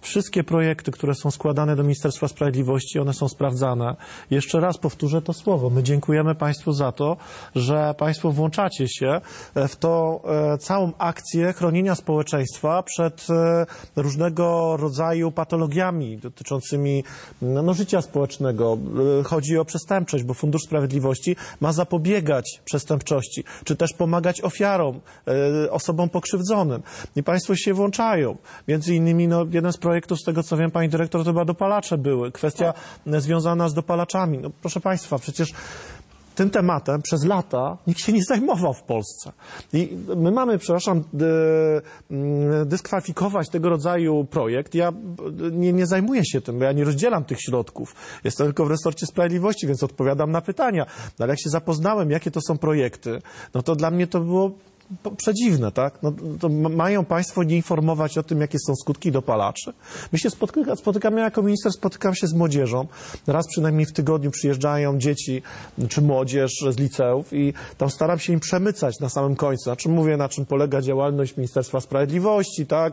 wszystkie projekty, które są składane do Ministerstwa Sprawiedliwości, one są sprawdzane. Jeszcze raz powtórzę to słowo. My dziękujemy Państwu za to, że Państwo włączacie się w tą e, całą akcję chronienia społeczeństwa przed e, różnego rodzaju patologiami dotyczącymi no, życia społecznego. E, chodzi o przestępczość, bo Fundusz Sprawiedliwości ma zapobiegać przestępczości, czy też pomagać ofiarom, e, osobom pokrzywdzonym. I Państwo się włączają. Między innymi no, jeden z projektów, z tego co wiem, Pani Dyrektor, to chyba dopalacze były. Kwestia tak. związana z dopalaczami. No, proszę Państwa, przecież tym tematem przez lata nikt się nie zajmował w Polsce. I my mamy, przepraszam, dyskwalifikować tego rodzaju projekt. Ja nie, nie zajmuję się tym, bo ja nie rozdzielam tych środków. Jestem tylko w resorcie sprawiedliwości, więc odpowiadam na pytania. No, ale jak się zapoznałem, jakie to są projekty, no to dla mnie to było przedziwne, tak? No, to mają Państwo nie informować o tym, jakie są skutki dopalaczy. My się spotyka, spotykamy jako minister, spotykam się z młodzieżą. Raz przynajmniej w tygodniu przyjeżdżają dzieci czy młodzież z liceów i tam staram się im przemycać na samym końcu. Znaczy mówię, na czym polega działalność Ministerstwa Sprawiedliwości, tak?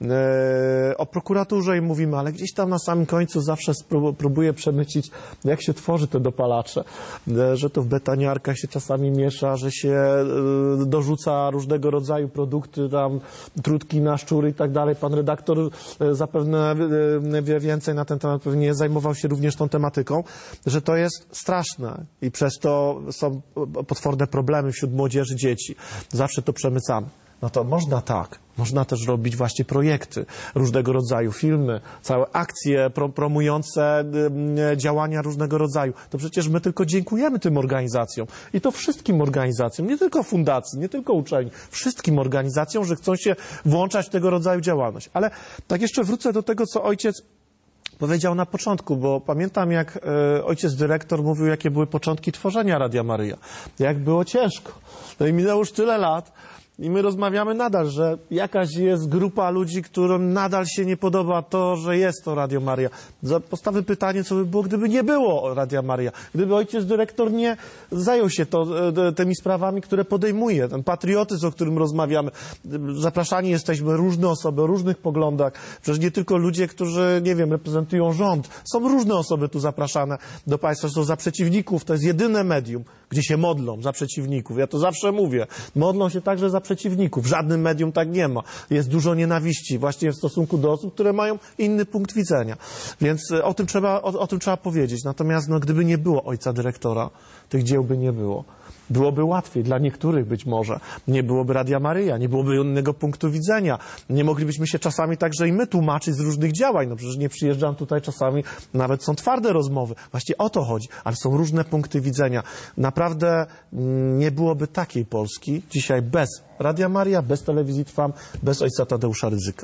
E, o prokuraturze im mówimy, ale gdzieś tam na samym końcu zawsze próbuję przemycić, jak się tworzy te dopalacze. E, że to w betaniarkach się czasami miesza, że się e, dorzuca różnego rodzaju produkty, tam trutki na szczury i tak dalej. Pan redaktor zapewne wie więcej na ten temat, pewnie zajmował się również tą tematyką, że to jest straszne i przez to są potworne problemy wśród młodzieży, dzieci. Zawsze to przemycamy. No to można tak. Można też robić właśnie projekty, różnego rodzaju filmy, całe akcje pro, promujące y, działania różnego rodzaju. To przecież my tylko dziękujemy tym organizacjom. I to wszystkim organizacjom, nie tylko fundacji, nie tylko uczelni, wszystkim organizacjom, że chcą się włączać w tego rodzaju działalność. Ale tak jeszcze wrócę do tego, co ojciec powiedział na początku, bo pamiętam, jak e, ojciec dyrektor mówił, jakie były początki tworzenia Radia Maryja. Jak było ciężko. No i minęło już tyle lat. I my rozmawiamy nadal, że jakaś jest grupa ludzi, którym nadal się nie podoba to, że jest to Radio Maryja. Postawię pytanie, co by było, gdyby nie było Radia Maryja. Gdyby ojciec dyrektor nie zajął się to, tymi sprawami, które podejmuje. Ten patriotyzm, o którym rozmawiamy. Zapraszani jesteśmy różne osoby o różnych poglądach. Przecież nie tylko ludzie, którzy, nie wiem, reprezentują rząd. Są różne osoby tu zapraszane do Państwa. Są za przeciwników. To jest jedyne medium, gdzie się modlą za przeciwników. Ja to zawsze mówię. Modlą się także za przeciwników. W żadnym medium tak nie ma. Jest dużo nienawiści właśnie w stosunku do osób, które mają inny punkt widzenia. Więc o tym trzeba, o, o tym trzeba powiedzieć. Natomiast no, gdyby nie było ojca dyrektora, tych dzieł by nie było. Byłoby łatwiej, dla niektórych być może. Nie byłoby Radia Maryja, nie byłoby innego punktu widzenia. Nie moglibyśmy się czasami także i my tłumaczyć z różnych działań. No przecież nie przyjeżdżam tutaj czasami, nawet są twarde rozmowy. Właściwie o to chodzi, ale są różne punkty widzenia. Naprawdę nie byłoby takiej Polski dzisiaj bez Radia Maryja, bez Telewizji Trwam, bez ojca Tadeusza Rydzyka.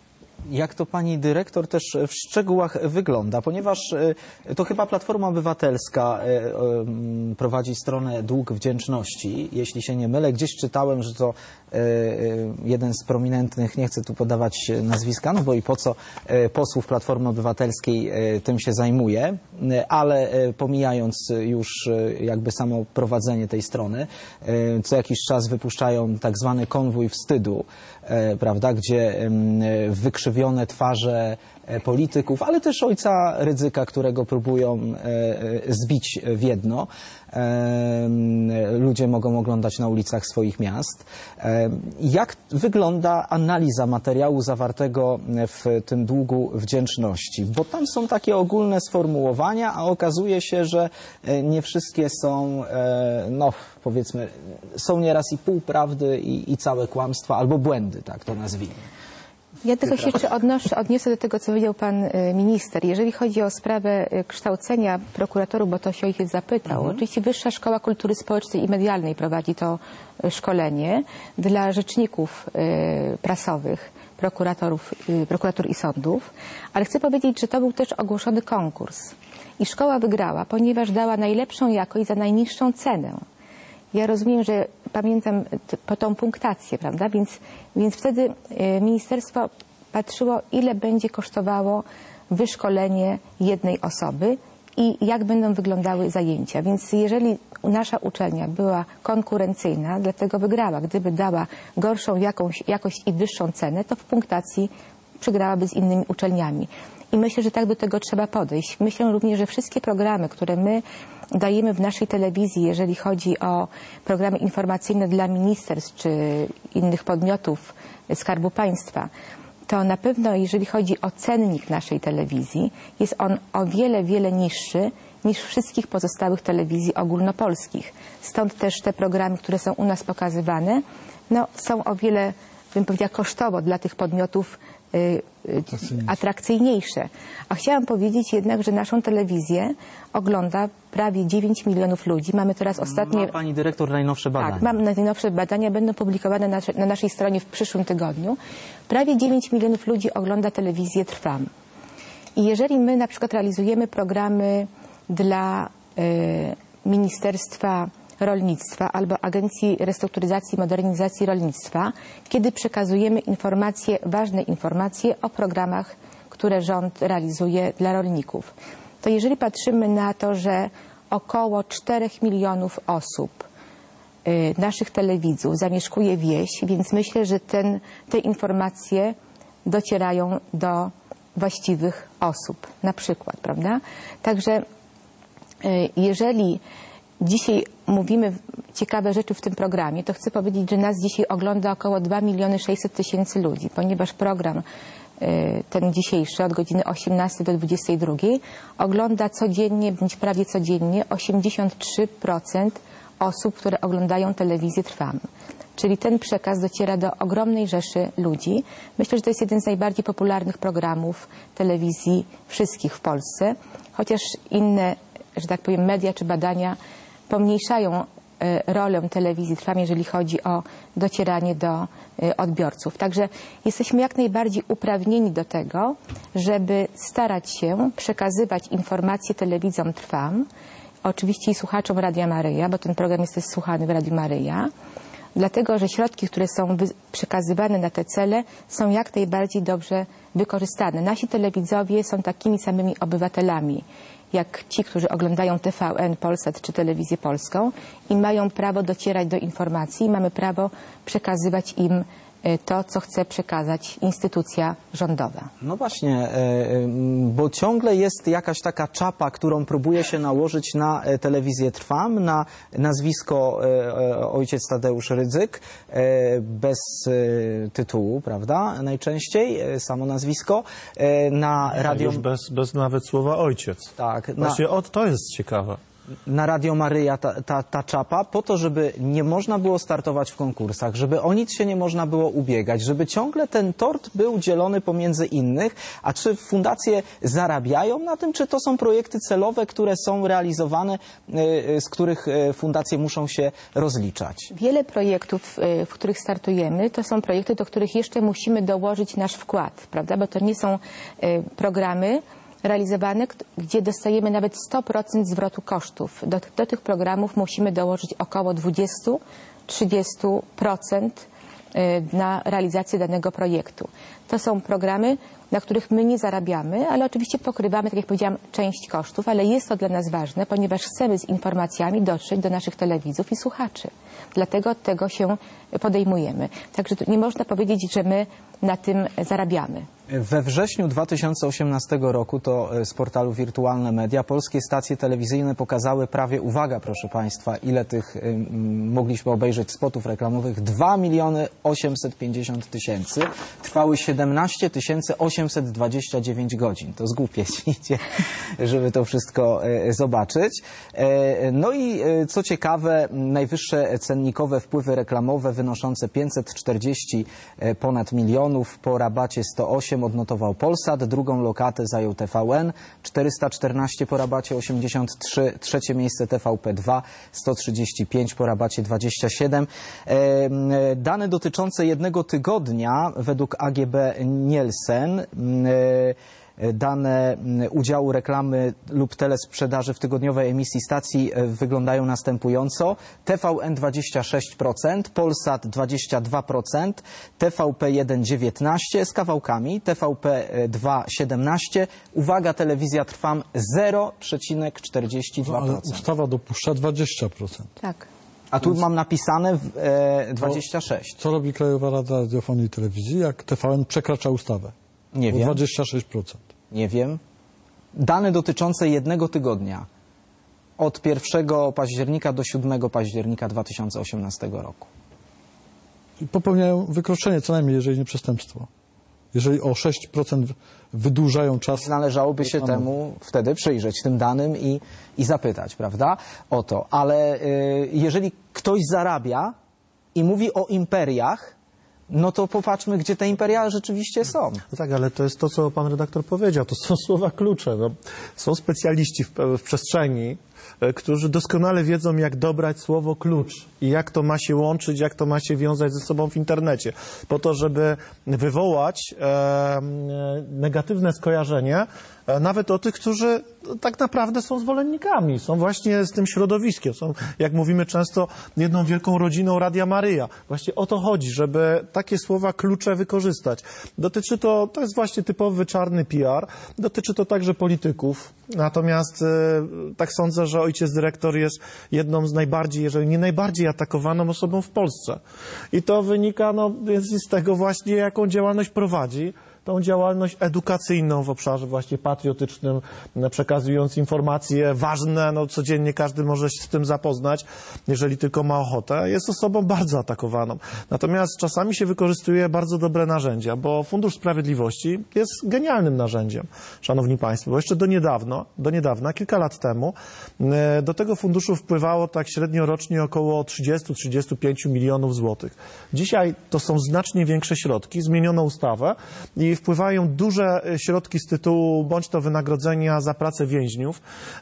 Jak to pani dyrektor też w szczegółach wygląda, ponieważ to chyba Platforma Obywatelska prowadzi stronę Dług Wdzięczności. Jeśli się nie mylę, gdzieś czytałem, że to jeden z prominentnych, nie chcę tu podawać nazwiska, no bo i po co posłów Platformy Obywatelskiej tym się zajmuje, ale pomijając już jakby samo prowadzenie tej strony, co jakiś czas wypuszczają tak zwany konwój wstydu, prawda, gdzie wykrzywione twarze polityków, ale też ojca Rydzyka, którego próbują zbić w jedno. Ludzie mogą oglądać na ulicach swoich miast. Jak wygląda analiza materiału zawartego w tym długu wdzięczności? Bo tam są takie ogólne sformułowania, a okazuje się, że nie wszystkie są, no powiedzmy, są nieraz i pół prawdy i, i całe kłamstwa, albo błędy, tak to nazwijmy. Ja tylko się jeszcze odnoszę, odniosę do tego, co powiedział pan minister. Jeżeli chodzi o sprawę kształcenia prokuratorów, bo to się ojciec zapytał. Mhm. Oczywiście Wyższa Szkoła Kultury Społecznej i Medialnej prowadzi to szkolenie dla rzeczników prasowych, prokuratorów, prokuratur i sądów. Ale chcę powiedzieć, że to był też ogłoszony konkurs. I szkoła wygrała, ponieważ dała najlepszą jakość za najniższą cenę. Ja rozumiem, że pamiętam po tą punktację, prawda? Więc, więc wtedy ministerstwo patrzyło, ile będzie kosztowało wyszkolenie jednej osoby i jak będą wyglądały zajęcia. Więc jeżeli nasza uczelnia była konkurencyjna, dlatego wygrała. Gdyby dała gorszą jakąś, jakość i wyższą cenę, to w punktacji przegrałaby z innymi uczelniami. I myślę, że tak do tego trzeba podejść. Myślę również, że wszystkie programy, które my dajemy w naszej telewizji, jeżeli chodzi o programy informacyjne dla ministerstw czy innych podmiotów Skarbu Państwa, to na pewno jeżeli chodzi o cennik naszej telewizji, jest on o wiele, wiele niższy niż wszystkich pozostałych telewizji ogólnopolskich. Stąd też te programy, które są u nas pokazywane, no, są o wiele, bym powiedziała, kosztowo dla tych podmiotów y, y, atrakcyjniejsze. A chciałam powiedzieć jednak, że naszą telewizję ogląda prawie dziewięć milionów ludzi. Mamy teraz ostatnie... Ma pani dyrektor najnowsze badania. Tak, mam najnowsze badania, będą publikowane na, na naszej stronie w przyszłym tygodniu. Prawie dziewięć milionów ludzi ogląda telewizję Trwam. I jeżeli my na przykład realizujemy programy dla y, Ministerstwa Rolnictwa albo Agencji Restrukturyzacji i Modernizacji Rolnictwa, kiedy przekazujemy informacje, ważne informacje o programach, które rząd realizuje dla rolników, to jeżeli patrzymy na to, że około czterech milionów osób, y, naszych telewidzów, zamieszkuje wieś, więc myślę, że ten, te informacje docierają do właściwych osób, na przykład, prawda? Także jeżeli dzisiaj mówimy ciekawe rzeczy w tym programie, to chcę powiedzieć, że nas dzisiaj ogląda około dwa miliony sześćset tysięcy ludzi, ponieważ program ten dzisiejszy od godziny osiemnastej do dwudziestej drugiej ogląda codziennie, bądź prawie codziennie osiemdziesiąt trzy procent osób, które oglądają telewizję Trwam. Czyli ten przekaz dociera do ogromnej rzeszy ludzi. Myślę, że to jest jeden z najbardziej popularnych programów telewizji wszystkich w Polsce, chociaż inne, że tak powiem, media czy badania pomniejszają rolę telewizji Trwam, jeżeli chodzi o docieranie do odbiorców. Także jesteśmy jak najbardziej uprawnieni do tego, żeby starać się przekazywać informacje telewizjom Trwam, oczywiście i słuchaczom Radia Maryja, bo ten program jest też słuchany w Radiu Maryja, dlatego że środki, które są przekazywane na te cele, są jak najbardziej dobrze wykorzystane. Nasi telewidzowie są takimi samymi obywatelami, jak ci, którzy oglądają T V N, Polsat czy Telewizję Polską i mają prawo docierać do informacji i mamy prawo przekazywać im to, co chce przekazać instytucja rządowa. No właśnie, bo ciągle jest jakaś taka czapa, którą próbuje się nałożyć na telewizję Trwam, na nazwisko ojciec Tadeusz Rydzyk, bez tytułu, prawda, najczęściej, samo nazwisko, na radio... Już bez, bez nawet słowa ojciec. Tak. Właśnie na... o, to jest ciekawe. Na Radio Maryja ta, ta, ta czapa po to, żeby nie można było startować w konkursach, żeby o nic się nie można było ubiegać, żeby ciągle ten tort był dzielony pomiędzy innych. A czy fundacje zarabiają na tym, czy to są projekty celowe, które są realizowane, z których fundacje muszą się rozliczać? Wiele projektów, w których startujemy, to są projekty, do których jeszcze musimy dołożyć nasz wkład, prawda? Bo to nie są programy realizowane, gdzie dostajemy nawet sto procent zwrotu kosztów. Do, do tych programów musimy dołożyć około dwadzieścia do trzydziestu procent na realizację danego projektu. To są programy, na których my nie zarabiamy, ale oczywiście pokrywamy, tak jak powiedziałam, część kosztów, ale jest to dla nas ważne, ponieważ chcemy z informacjami dotrzeć do naszych telewidzów i słuchaczy. Dlatego od tego się podejmujemy. Także nie można powiedzieć, że my na tym zarabiamy. We wrześniu dwa tysiące osiemnastego roku, to z portalu Wirtualne Media, polskie stacje telewizyjne pokazały prawie, uwaga proszę Państwa, ile tych y, mogliśmy obejrzeć spotów reklamowych, dwa miliony osiemset pięćdziesiąt tysięcy. Trwały siedemnaście tysięcy osiemset dwadzieścia dziewięć godzin. To zgłupieć idzie, żeby to wszystko y, zobaczyć. Y, no i y, co ciekawe, najwyższe cennikowe wpływy reklamowe wynoszące pięćset czterdzieści ponad milionów, po rabacie sto osiem odnotował Polsat, drugą lokatę zajął T V N, czterysta czternaście po rabacie osiemdziesiąt trzy, trzecie miejsce T V P dwa, sto trzydzieści pięć po rabacie dwadzieścia siedem. E, dane dotyczące jednego tygodnia według A G B Nielsen, e, dane udziału reklamy lub telesprzedaży w tygodniowej emisji stacji wyglądają następująco. T V N dwadzieścia sześć procent, Polsat dwadzieścia dwa procent, T V P jeden dziewiętnaście procent z kawałkami, T V P dwa siedemnaście procent. Uwaga, telewizja Trwam zero przecinek czterdzieści dwa procent. Ale ustawa dopuszcza dwadzieścia procent. Tak. A tu mam napisane e, dwadzieścia sześć procent. Co robi Krajowa Rada Radiofonii i Telewizji, jak T V N przekracza ustawę? Nie o wiem. dwadzieścia sześć procent. Nie wiem. Dane dotyczące jednego tygodnia. Od pierwszego października do siódmego października dwa tysiące osiemnastego roku. I popełniają wykroczenie, co najmniej, jeżeli nie przestępstwo. Jeżeli o sześć procent wydłużają czas... Należałoby się temu wtedy przyjrzeć, tym danym i, i zapytać, prawda, o to. Ale y, jeżeli ktoś zarabia i mówi o imperiach, no to popatrzmy, gdzie te imperia rzeczywiście są. No tak, ale to jest to, co pan redaktor powiedział. To są słowa klucze. No, są specjaliści w, w przestrzeni, którzy doskonale wiedzą, jak dobrać słowo klucz i jak to ma się łączyć, jak to ma się wiązać ze sobą w internecie, po to, żeby wywołać e, negatywne skojarzenie e, nawet o tych, którzy tak naprawdę są zwolennikami, są właśnie z tym środowiskiem, są, jak mówimy często, jedną wielką rodziną Radia Maryja. Właśnie o to chodzi, żeby takie słowa klucze wykorzystać. Dotyczy to, to jest właśnie typowy czarny P R, dotyczy to także polityków, natomiast e, tak sądzę, że ojciec dyrektor jest jedną z najbardziej, jeżeli nie najbardziej atakowaną osobą w Polsce. I to wynika no, więc z tego właśnie, jaką działalność prowadzi. Tą działalność edukacyjną w obszarze właśnie patriotycznym, przekazując informacje ważne, no codziennie każdy może się z tym zapoznać, jeżeli tylko ma ochotę, jest osobą bardzo atakowaną. Natomiast czasami się wykorzystuje bardzo dobre narzędzia, bo Fundusz Sprawiedliwości jest genialnym narzędziem, szanowni państwo, bo jeszcze do niedawno, do niedawna, kilka lat temu, do tego funduszu wpływało tak średnio rocznie około trzydzieści do trzydziestu pięciu milionów złotych. Dzisiaj to są znacznie większe środki, zmieniono ustawę i wpływają duże środki z tytułu bądź to wynagrodzenia za pracę więźniów,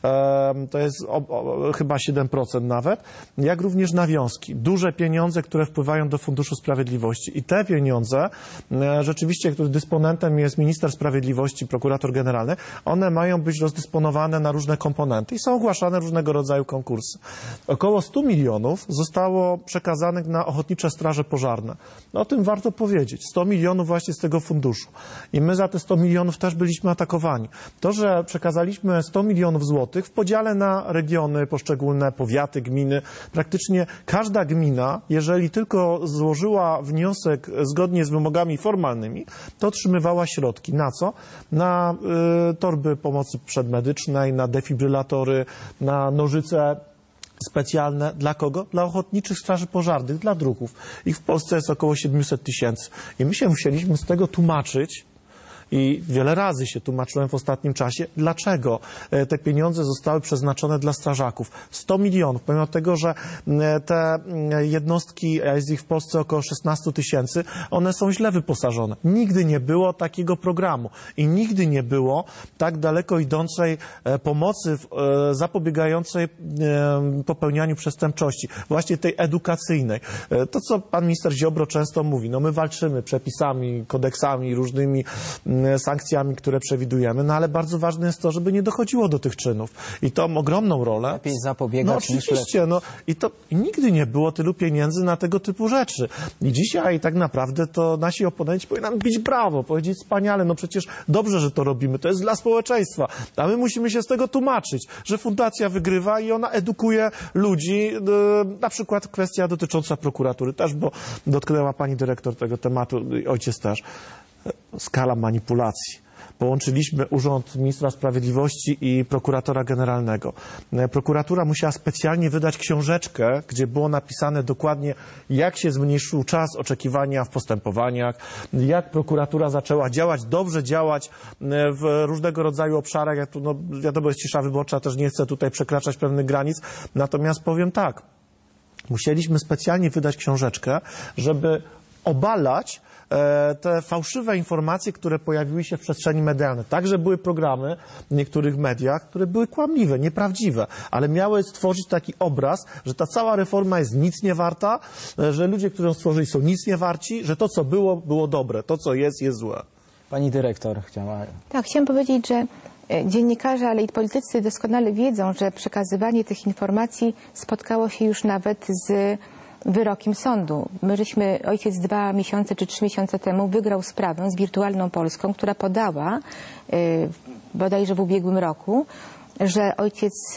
to jest o, o, chyba siedem procent nawet, jak również nawiązki. Duże pieniądze, które wpływają do Funduszu Sprawiedliwości. I te pieniądze, rzeczywiście, których dysponentem jest minister sprawiedliwości, prokurator generalny, one mają być rozdysponowane na różne komponenty i są ogłaszane różnego rodzaju konkursy. Około stu milionów zostało przekazanych na ochotnicze straże pożarne. No, o tym warto powiedzieć. sto milionów właśnie z tego funduszu. I my za te sto milionów też byliśmy atakowani. To, że przekazaliśmy sto milionów złotych w podziale na regiony, poszczególne powiaty, gminy, praktycznie każda gmina, jeżeli tylko złożyła wniosek zgodnie z wymogami formalnymi, to otrzymywała środki. Na co? Na y, torby pomocy przedmedycznej, na defibrylatory, na nożyce specjalne. Dla kogo? Dla ochotniczych straży pożarnych, dla druhów. Ich w Polsce jest około siedemset tysięcy. I my się musieliśmy z tego tłumaczyć, i wiele razy się tłumaczyłem w ostatnim czasie, dlaczego te pieniądze zostały przeznaczone dla strażaków. sto milionów, pomimo tego, że te jednostki, a jest ich w Polsce około szesnaście tysięcy, one są źle wyposażone. Nigdy nie było takiego programu i nigdy nie było tak daleko idącej pomocy zapobiegającej popełnianiu przestępczości, właśnie tej edukacyjnej. To, co pan minister Ziobro często mówi, no my walczymy przepisami, kodeksami, różnymi sankcjami, które przewidujemy, no ale bardzo ważne jest to, żeby nie dochodziło do tych czynów. I tą ogromną rolę... Lepiej zapobiegać no niż oczywiście, leczyć. no i to i nigdy nie było tylu pieniędzy na tego typu rzeczy. I dzisiaj tak naprawdę to nasi oponenci powinni nam bić brawo, powiedzieć wspaniale, no przecież dobrze, że to robimy, to jest dla społeczeństwa, a my musimy się z tego tłumaczyć, że fundacja wygrywa i ona edukuje ludzi, na przykład kwestia dotycząca prokuratury też, bo dotknęła pani dyrektor tego tematu, ojciec też. Skala manipulacji. Połączyliśmy Urząd Ministra Sprawiedliwości i Prokuratora Generalnego. Prokuratura musiała specjalnie wydać książeczkę, gdzie było napisane dokładnie, jak się zmniejszył czas oczekiwania w postępowaniach, jak prokuratura zaczęła działać, dobrze działać w różnego rodzaju obszarach. Ja tu, no, wiadomo, jest cisza wyborcza, też nie chcę tutaj przekraczać pewnych granic. Natomiast powiem tak, musieliśmy specjalnie wydać książeczkę, żeby obalać te fałszywe informacje, które pojawiły się w przestrzeni medialnej. Także były programy w niektórych mediach, które były kłamliwe, nieprawdziwe, ale miały stworzyć taki obraz, że ta cała reforma jest nic nie warta, że ludzie, którzy ją stworzyli, są nic nie warci, że to, co było, było dobre, to, co jest, jest złe. Pani dyrektor chciała... Tak, chciałam powiedzieć, że dziennikarze, ale i politycy doskonale wiedzą, że przekazywanie tych informacji spotkało się już nawet z wyrokiem sądu. My żeśmy, ojciec dwa miesiące czy trzy miesiące temu wygrał sprawę z Wirtualną Polską, która podała, y, bodajże w ubiegłym roku, że ojciec y,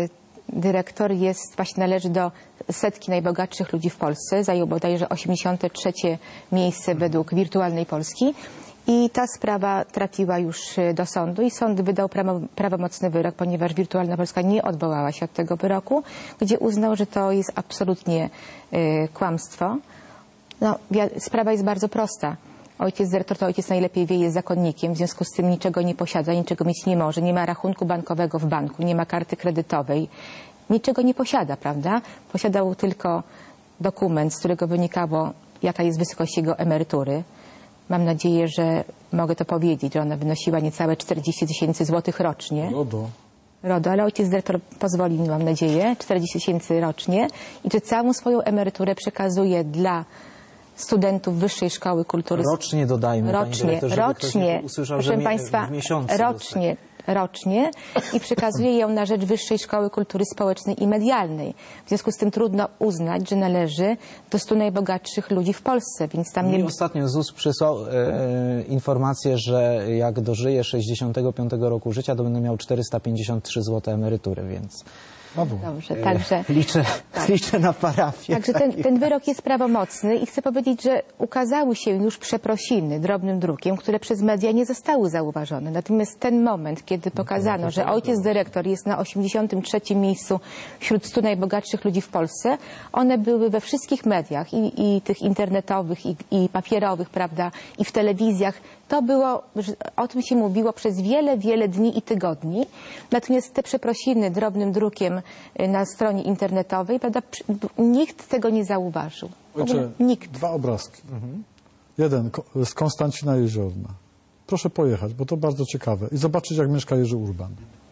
dyrektor jest, właśnie należy do setki najbogatszych ludzi w Polsce, zajął bodajże osiemdziesiąte trzecie miejsce według Wirtualnej Polski I ta sprawa trafiła już do sądu i sąd wydał prawo, prawomocny wyrok, ponieważ Wirtualna Polska nie odwołała się od tego wyroku, gdzie uznał, że to jest absolutnie y, kłamstwo. No, sprawa jest bardzo prosta. Ojciec dyrektor to ojciec najlepiej wie, jest zakonnikiem, w związku z tym niczego nie posiada, niczego mieć nie może, nie ma rachunku bankowego w banku, nie ma karty kredytowej, niczego nie posiada, prawda? Posiadał tylko dokument, z którego wynikało, jaka jest wysokość jego emerytury. Mam nadzieję, że mogę to powiedzieć, że ona wynosiła niecałe czterdzieści tysięcy złotych rocznie. RODO. RODO, ale ojciec dyrektor pozwoli mi, mam nadzieję, czterdzieści tysięcy rocznie i że całą swoją emeryturę przekazuje dla studentów Wyższej Szkoły Kultury. Rocznie dodajmy, panie Rocznie, dyrektor, żeby ktoś nie rocznie, usłyszał, proszę że mi- państwa, w miesiącu rocznie, rocznie i przekazuje ją na rzecz Wyższej Szkoły Kultury Społecznej i Medialnej. W związku z tym trudno uznać, że należy do stu najbogatszych ludzi w Polsce, więc tam Mi nie... ostatnio Z U S przysłał e, e, informację, że jak dożyję sześćdziesiątego piątego roku życia, to będę miał czterysta pięćdziesiąt trzy złote emerytury, więc Brawo. Dobrze, także... liczę, liczę na parafię. Także ten, ten wyrok jest prawomocny i chcę powiedzieć, że ukazały się już przeprosiny drobnym drukiem, które przez media nie zostały zauważone. Natomiast ten moment, kiedy pokazano, że ojciec dyrektor jest na osiemdziesiątym trzecim miejscu wśród stu najbogatszych ludzi w Polsce, one były we wszystkich mediach, i, i tych internetowych, i, i papierowych, prawda, i w telewizjach. To było, o tym się mówiło przez wiele, wiele dni i tygodni. Natomiast te przeprosiny drobnym drukiem na stronie internetowej, prawda, nikt tego nie zauważył. W ogóle Ojcze, nikt. dwa obrazki. Jeden ko- z Konstancina Jeziorna. Proszę pojechać, bo to bardzo ciekawe. I zobaczyć, jak mieszka Jerzy Urban.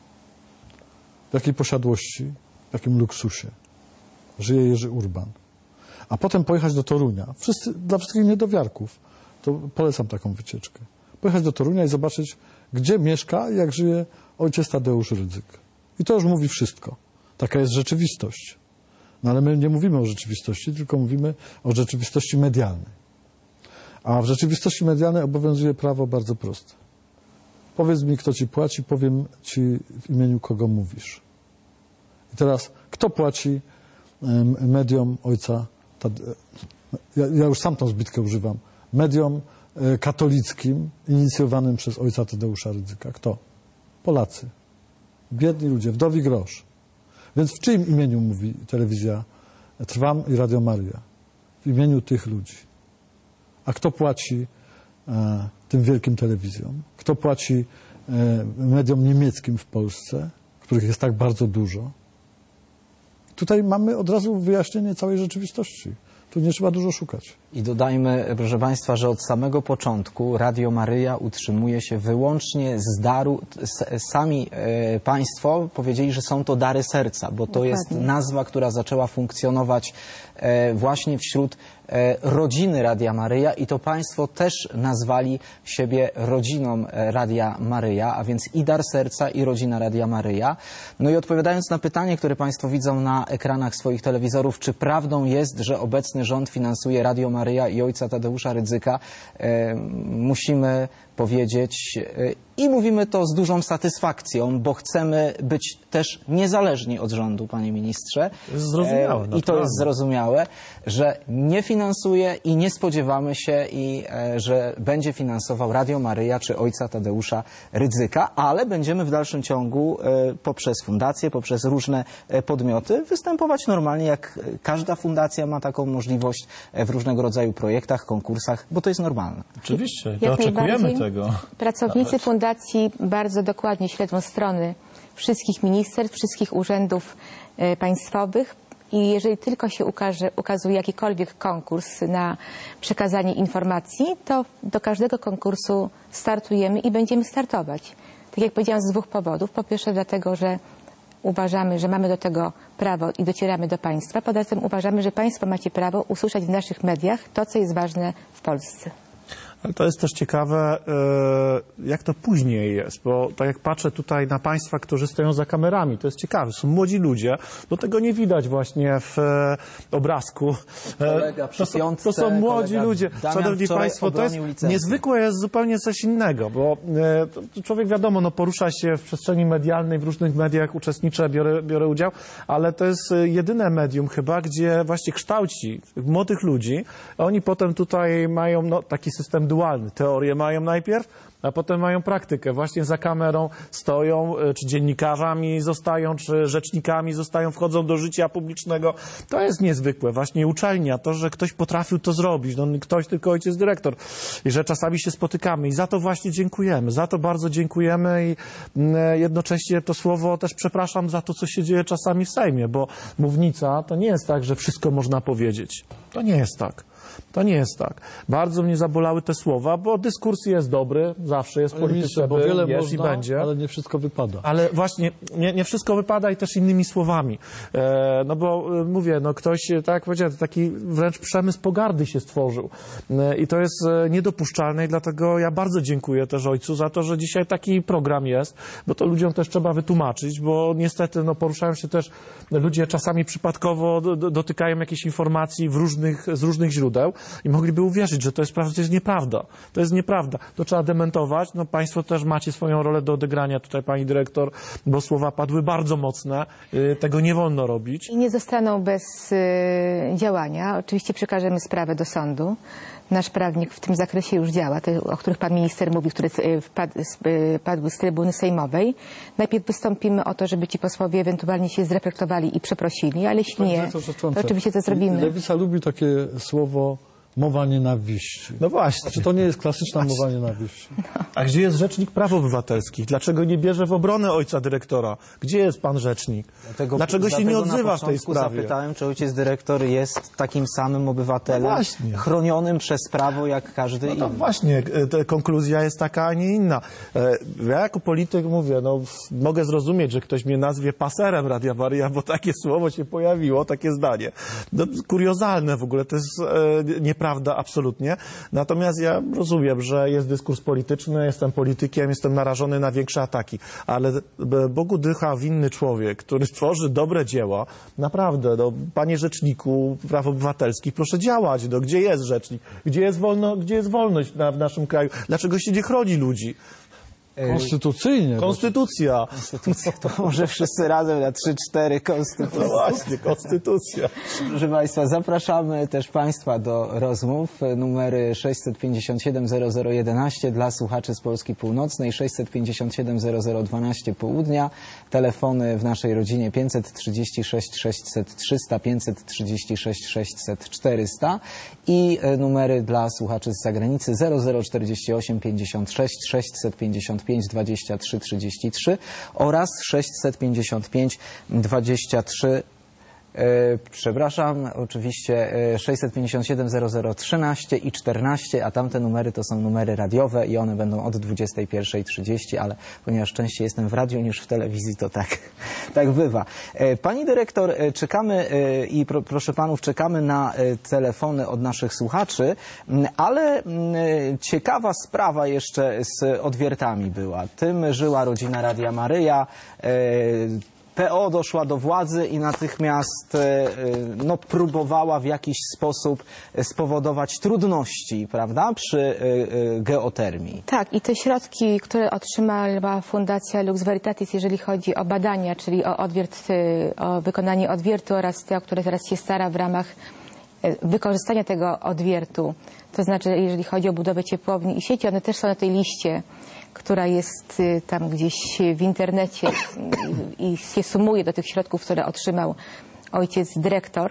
W jakiej posiadłości, w jakim luksusie żyje Jerzy Urban. A potem pojechać do Torunia. Wszyscy, dla wszystkich niedowiarków. To polecam taką wycieczkę. Pojechać do Torunia i zobaczyć, gdzie mieszka i jak żyje ojciec Tadeusz Rydzyk. I to już mówi wszystko. Taka jest rzeczywistość. No ale my nie mówimy o rzeczywistości, tylko mówimy o rzeczywistości medialnej. A w rzeczywistości medialnej obowiązuje prawo bardzo proste. Powiedz mi, kto ci płaci, powiem ci, w imieniu kogo mówisz. I teraz, kto płaci em, mediom ojca Tade... ja, ja już sam tą zbitkę używam. Mediom e, katolickim inicjowanym przez ojca Tadeusza Rydzyka. Kto? Polacy. Biedni ludzie, wdowi grosz. Więc w czyim imieniu mówi telewizja Trwam i Radio Maryja? W imieniu tych ludzi. A kto płaci e, tym wielkim telewizjom? Kto płaci e, mediom niemieckim w Polsce, których jest tak bardzo dużo? Tutaj mamy od razu wyjaśnienie całej rzeczywistości. Tu nie trzeba dużo szukać. I dodajmy, proszę Państwa, że od samego początku Radio Maryja utrzymuje się wyłącznie z daru. S- Sami e, Państwo powiedzieli, że są to dary serca, bo to Dokładnie. jest nazwa, która zaczęła funkcjonować e, właśnie wśród e, rodziny Radia Maryja i to Państwo też nazwali siebie rodziną e, Radia Maryja, a więc i dar serca, i rodzina Radia Maryja. No i odpowiadając na pytanie, które Państwo widzą na ekranach swoich telewizorów, czy prawdą jest, że obecny rząd finansuje Radio Maryja i ojca Tadeusza Rydzyka, e, musimy powiedzieć e, i mówimy to z dużą satysfakcją, bo chcemy być też niezależni od rządu, panie ministrze. To jest zrozumiałe, E, I to naturalne. jest zrozumiałe, że nie finansuje i nie spodziewamy się, i, e, że będzie finansował Radio Maryja czy ojca Tadeusza Rydzyka, ale będziemy w dalszym ciągu e, poprzez fundacje, poprzez różne e, podmioty występować normalnie, jak każda fundacja ma taką możliwość e, w różnego rodzaju projektach, konkursach, bo to jest normalne. Oczywiście, to Jak oczekujemy najbardziej. tego. Pracownicy fundacji bardzo dokładnie śledzą strony wszystkich ministerstw, wszystkich urzędów e, państwowych i jeżeli tylko się ukaże, ukazuje jakikolwiek konkurs na przekazanie informacji, to do każdego konkursu startujemy i będziemy startować. Tak jak powiedziałam, z dwóch powodów. Po pierwsze dlatego, że uważamy, że mamy do tego prawo i docieramy do państwa. Poza tym uważamy, że państwo macie prawo usłyszeć w naszych mediach to, co jest ważne w Polsce. Ale to jest też ciekawe, e, jak to później jest, bo tak jak patrzę tutaj na państwa, którzy stoją za kamerami, to jest ciekawe, są młodzi ludzie, bo tego nie widać właśnie w e, obrazku. E, Kolega przy to, są, piątce, to są młodzi kolega ludzie. Damian Szanowni wczoraj Państwo, to jest obronił licencję. niezwykłe, jest zupełnie coś innego, bo e, to człowiek wiadomo, no, porusza się w przestrzeni medialnej, w różnych mediach uczestniczę, biorę, biorę udział, ale to jest jedyne medium chyba, gdzie właśnie kształci młodych ludzi, a oni potem tutaj mają no, taki system system dualny. Teorię mają najpierw, a potem mają praktykę. Właśnie za kamerą stoją, czy dziennikarzami zostają, czy rzecznikami zostają, wchodzą do życia publicznego. To jest niezwykłe. Właśnie uczelnia, to, że ktoś potrafił to zrobić. No, ktoś, tylko ojciec dyrektor. I że czasami się spotykamy. I za to właśnie dziękujemy. Za to bardzo dziękujemy i jednocześnie to słowo też przepraszam za to, co się dzieje czasami w Sejmie, bo mównica to nie jest tak, że wszystko można powiedzieć. To nie jest tak. To nie jest tak. Bardzo mnie zabolały te słowa, bo dyskurs jest dobry, zawsze jest w polityce, bo wiele jest można, i będzie. ale nie wszystko wypada. Ale właśnie nie, nie wszystko wypada i też innymi słowami. E, no bo e, mówię, no ktoś, tak jak powiedziałem, taki wręcz przemysł pogardy się stworzył. E, I to jest e, niedopuszczalne i dlatego ja bardzo dziękuję też ojcu za to, że dzisiaj taki program jest, bo to ludziom też trzeba wytłumaczyć, bo niestety no, poruszają się też ludzie czasami przypadkowo do, do, dotykają jakichś informacji w różnych, z różnych źródeł i mogliby uwierzyć, że to jest prawda, to jest nieprawda. To jest nieprawda. To trzeba dementować. No państwo też macie swoją rolę do odegrania tutaj, pani dyrektor, bo słowa padły bardzo mocne. Tego nie wolno robić. I nie zostaną bez y, działania. Oczywiście przekażemy sprawę do sądu. Nasz prawnik w tym zakresie już działa, te, o których pan minister mówił, które wpad, padły z trybuny sejmowej. Najpierw wystąpimy o to, żeby ci posłowie ewentualnie się zreflektowali i przeprosili, ale jeśli nie, to oczywiście to zrobimy. Lewica lubi takie słowo mowa nienawiści. No właśnie. Czy to nie jest klasyczna Właśnie. mowa nienawiści? A gdzie jest Rzecznik Praw Obywatelskich? Dlaczego nie bierze w obronę ojca dyrektora? Gdzie jest pan rzecznik? Dlatego, Dlaczego się nie odzywa w tej sprawie? Zapytałem, czy ojciec dyrektor jest takim samym obywatelem, no chronionym przez prawo jak każdy no to inny. Właśnie, ta konkluzja jest taka, a nie inna. Ja jako polityk mówię, no mogę zrozumieć, że ktoś mnie nazwie paserem Radia Maryja, bo takie słowo się pojawiło, takie zdanie. No, kuriozalne w ogóle, to jest e, nieprawda absolutnie. Natomiast ja rozumiem, że jest dyskurs polityczny, jestem politykiem, jestem narażony na większe ataki, ale Bogu dycha winny człowiek, który tworzy dobre dzieła, naprawdę, no, panie rzeczniku praw obywatelskich, proszę działać, no, gdzie jest rzecznik, gdzie jest, wolno, gdzie jest wolność na, w naszym kraju, dlaczego się nie chroni ludzi? Konstytucyjnie. Konstytucja. Konstytucja. To może wszyscy razem na trzy cztery konstytucja. No właśnie, konstytucja. Proszę państwa, zapraszamy też państwa do rozmów. Numery sześćset pięćdziesiąt siedem zero zero jedenaście dla słuchaczy z Polski Północnej, sześćset pięćdziesiąt siedem zero zero dwanaście południa. Telefony w naszej rodzinie pięćset trzydzieści sześć sześćset trzysta, pięćset trzydzieści sześć sześćset czterysta i numery dla słuchaczy z zagranicy zero zero czterdzieści osiem pięćdziesiąt sześć sześćset pięćdziesiąt pięć dwadzieścia trzy trzydzieści trzy oraz sześćset pięćdziesiąt pięć dwadzieścia trzy E, przepraszam, oczywiście e, sześćset pięćdziesiąt siedem zero zero trzynaście i czternaście, a tamte numery to są numery radiowe i one będą od dwudziestej pierwszej trzydzieści, ale ponieważ częściej jestem w radiu niż w telewizji, to tak, tak bywa. E, pani dyrektor, e, czekamy e, i pro, proszę panów, czekamy na e, telefony od naszych słuchaczy, m, ale m, ciekawa sprawa jeszcze z odwiertami była. Tym żyła rodzina Radia Maryja. E, P O doszła do władzy i natychmiast no, próbowała w jakiś sposób spowodować trudności, prawda, przy geotermii. Tak, i te środki, które otrzymała Fundacja Lux Veritatis, jeżeli chodzi o badania, czyli o odwiert, o wykonanie odwiertu oraz te, o które teraz się stara w ramach wykorzystania tego odwiertu, to znaczy jeżeli chodzi o budowę ciepłowni i sieci, one też są na tej liście, która jest tam gdzieś w internecie i się sumuje do tych środków, które otrzymał ojciec dyrektor.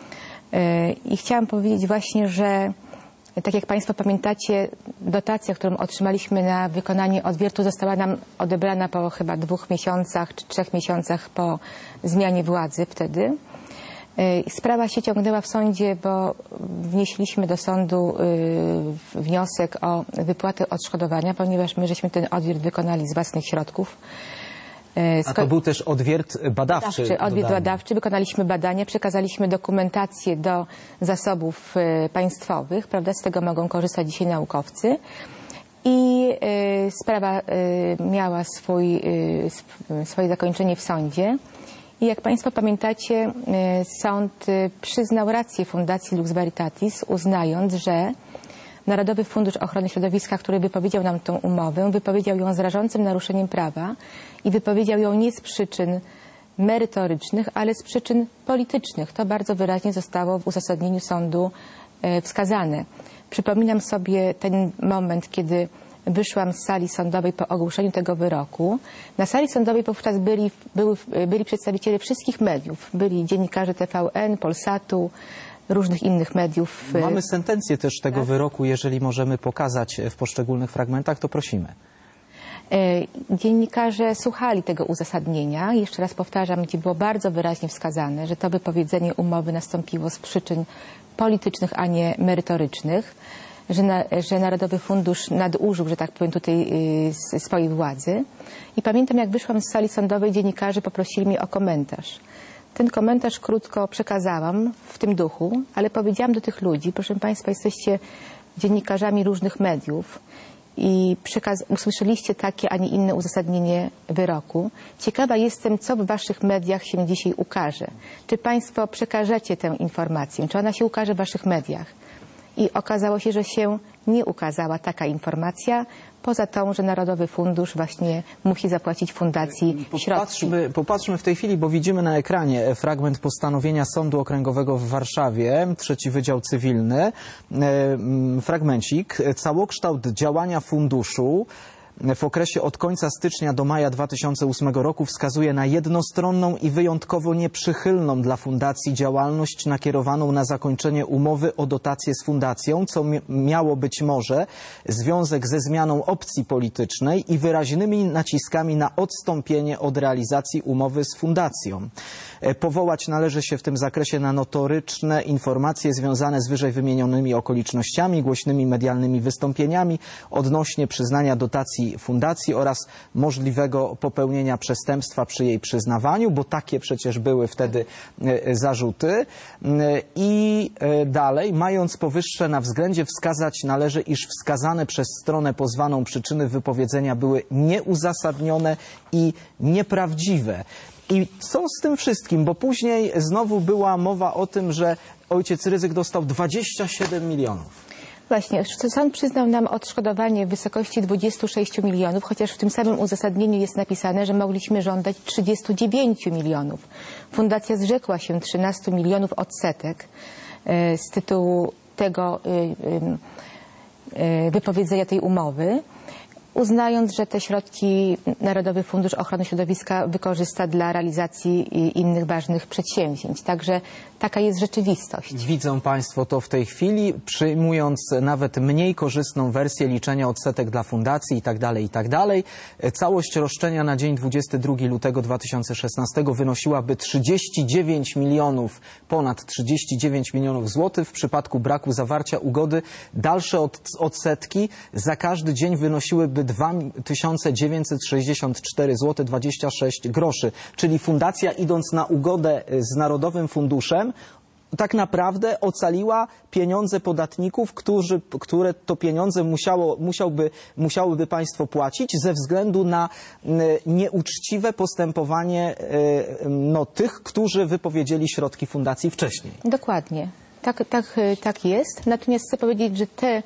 I chciałam powiedzieć właśnie, że tak jak państwo pamiętacie, dotacja, którą otrzymaliśmy na wykonanie odwiertu, została nam odebrana po chyba dwóch miesiącach czy trzech miesiącach po zmianie władzy wtedy. Sprawa się ciągnęła w sądzie, bo wnieśliśmy do sądu wniosek o wypłatę odszkodowania, ponieważ my żeśmy ten odwiert wykonali z własnych środków. A to był też odwiert badawczy. badawczy odwiert badawczy. Wykonaliśmy badania, przekazaliśmy dokumentację do zasobów państwowych, prawda? Z tego mogą korzystać dzisiaj naukowcy. I y, sprawa y, miała swój, y, swoje zakończenie w sądzie. I jak państwo pamiętacie, sąd przyznał rację Fundacji Lux Veritatis, uznając, że Narodowy Fundusz Ochrony Środowiska, który wypowiedział nam tą umowę, wypowiedział ją z rażącym naruszeniem prawa i wypowiedział ją nie z przyczyn merytorycznych, ale z przyczyn politycznych. To bardzo wyraźnie zostało w uzasadnieniu sądu wskazane. Przypominam sobie ten moment, kiedy wyszłam z sali sądowej po ogłoszeniu tego wyroku. Na sali sądowej wówczas byli, były, byli przedstawiciele wszystkich mediów. Byli dziennikarze T V N, Polsatu, różnych innych mediów. Mamy sentencję też tego tak? wyroku, jeżeli możemy pokazać w poszczególnych fragmentach, to prosimy. Dziennikarze słuchali tego uzasadnienia. Jeszcze raz powtarzam, gdzie było bardzo wyraźnie wskazane, że to wypowiedzenie umowy nastąpiło z przyczyn politycznych, a nie merytorycznych, że, na, że Narodowy Fundusz nadużył, że tak powiem, tutaj y, swojej władzy. I pamiętam, jak wyszłam z sali sądowej, dziennikarze poprosili mnie o komentarz. Ten komentarz krótko przekazałam w tym duchu, ale powiedziałam do tych ludzi, proszę Państwa, jesteście dziennikarzami różnych mediów i przekaz- usłyszeliście takie, a nie inne uzasadnienie wyroku. Ciekawa jestem, co w Waszych mediach się dzisiaj ukaże. Czy Państwo przekażecie tę informację? Czy ona się ukaże w Waszych mediach? I okazało się, że się nie ukazała taka informacja, poza tą, że Narodowy Fundusz właśnie musi zapłacić fundacji popatrzmy, środki. Popatrzmy w tej chwili, bo widzimy na ekranie fragment postanowienia Sądu Okręgowego w Warszawie, trzeci Wydział Cywilny, fragmencik, całokształt działania funduszu w okresie od końca stycznia do maja dwa tysiące ósmego roku wskazuje na jednostronną i wyjątkowo nieprzychylną dla fundacji działalność nakierowaną na zakończenie umowy o dotację z fundacją, co miało być może związek ze zmianą opcji politycznej i wyraźnymi naciskami na odstąpienie od realizacji umowy z fundacją. Powołać należy się w tym zakresie na notoryczne informacje związane z wyżej wymienionymi okolicznościami, głośnymi medialnymi wystąpieniami odnośnie przyznania dotacji fundacji oraz możliwego popełnienia przestępstwa przy jej przyznawaniu, bo takie przecież były wtedy zarzuty. I dalej, mając powyższe na względzie, wskazać należy, iż wskazane przez stronę pozwaną przyczyny wypowiedzenia były nieuzasadnione i nieprawdziwe. I co z tym wszystkim? Bo później znowu była mowa o tym, że ojciec Rydzyk dostał dwadzieścia siedem milionów. Właśnie, sąd przyznał nam odszkodowanie w wysokości dwudziestu sześciu milionów, chociaż w tym samym uzasadnieniu jest napisane, że mogliśmy żądać trzydziestu dziewięciu milionów. Fundacja zrzekła się trzynastu milionów odsetek z tytułu tego wypowiedzenia tej umowy, uznając, że te środki Narodowy Fundusz Ochrony Środowiska wykorzysta dla realizacji innych ważnych przedsięwzięć. Także taka jest rzeczywistość. Widzą Państwo to w tej chwili, przyjmując nawet mniej korzystną wersję liczenia odsetek dla fundacji i tak dalej, i tak dalej. Całość roszczenia na dzień dwudziestego drugiego lutego dwa tysiące szesnastego wynosiłaby trzydzieści dziewięć milionów, ponad trzydzieści dziewięć milionów złotych. W przypadku braku zawarcia ugody dalsze od, odsetki za każdy dzień wynosiłyby dwa tysiące dziewięćset sześćdziesiąt cztery złote dwadzieścia sześć groszy. Czyli fundacja, idąc na ugodę z Narodowym Funduszem, tak naprawdę ocaliła pieniądze podatników, którzy, które to pieniądze musiało, musiałby, musiałyby państwo płacić ze względu na nieuczciwe postępowanie no, tych, którzy wypowiedzieli środki fundacji wcześniej. Dokładnie. Tak, tak, tak jest. Natomiast chcę powiedzieć, że te,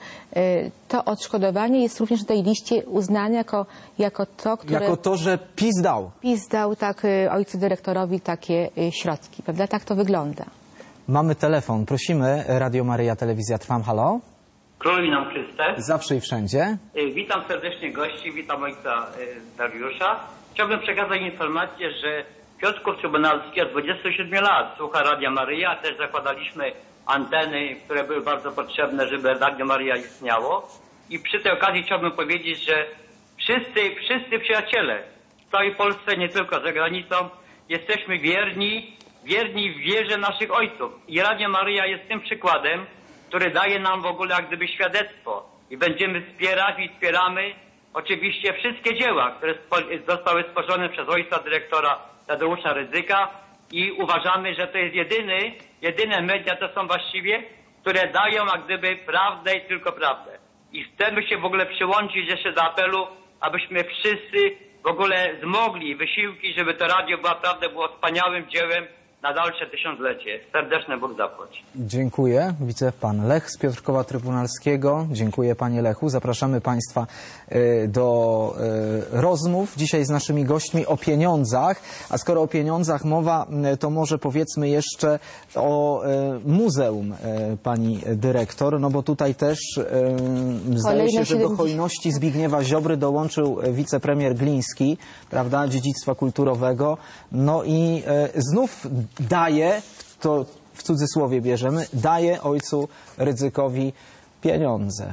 to odszkodowanie jest również na tej liście uznane jako, jako to, które... Jako to, że PiS dał. PiS dał tak ojcu dyrektorowi takie środki, prawda? Tak to wygląda. Mamy telefon. Prosimy. Radio Maryja, Telewizja Trwam. Halo? Król nam Chryste. Zawsze i wszędzie. Witam serdecznie gości, witam ojca Dariusza. Chciałbym przekazać informację, że Piotrków Trybunalski od dwudziestu siedmiu lat słucha Radia Maryja. Też zakładaliśmy anteny, które były bardzo potrzebne, żeby Radio Maryja istniało. I przy tej okazji chciałbym powiedzieć, że wszyscy, wszyscy przyjaciele w całej Polsce, nie tylko za granicą, jesteśmy wierni, wierni w wierze naszych ojców. I Radio Maryja jest tym przykładem, który daje nam w ogóle jak gdyby świadectwo. I będziemy wspierać i wspieramy oczywiście wszystkie dzieła, które zostały stworzone przez ojca dyrektora Tadeusza Rydzyka. I uważamy, że to jest jedyny, jedyne media to są właściwie, które dają jak gdyby prawdę i tylko prawdę. I chcemy się w ogóle przyłączyć jeszcze do apelu, abyśmy wszyscy w ogóle zmogli wysiłki, żeby to radio było naprawdę było wspaniałym dziełem na dalsze tysiąclecie. Serdeczne Bóg zapłać. Dziękuję. Widzę pan Lech z Piotrkowa Trybunalskiego. Dziękuję panie Lechu. Zapraszamy państwa y, do y, rozmów dzisiaj z naszymi gośćmi o pieniądzach. A skoro o pieniądzach mowa, y, to może powiedzmy jeszcze o y, muzeum, y, pani dyrektor, no bo tutaj też y, zdaje się, że do hojności Zbigniewa Ziobry dołączył wicepremier Gliński, prawda, dziedzictwa kulturowego. No i y, znów daje, to w cudzysłowie bierzemy, daje ojcu Rydzykowi pieniądze.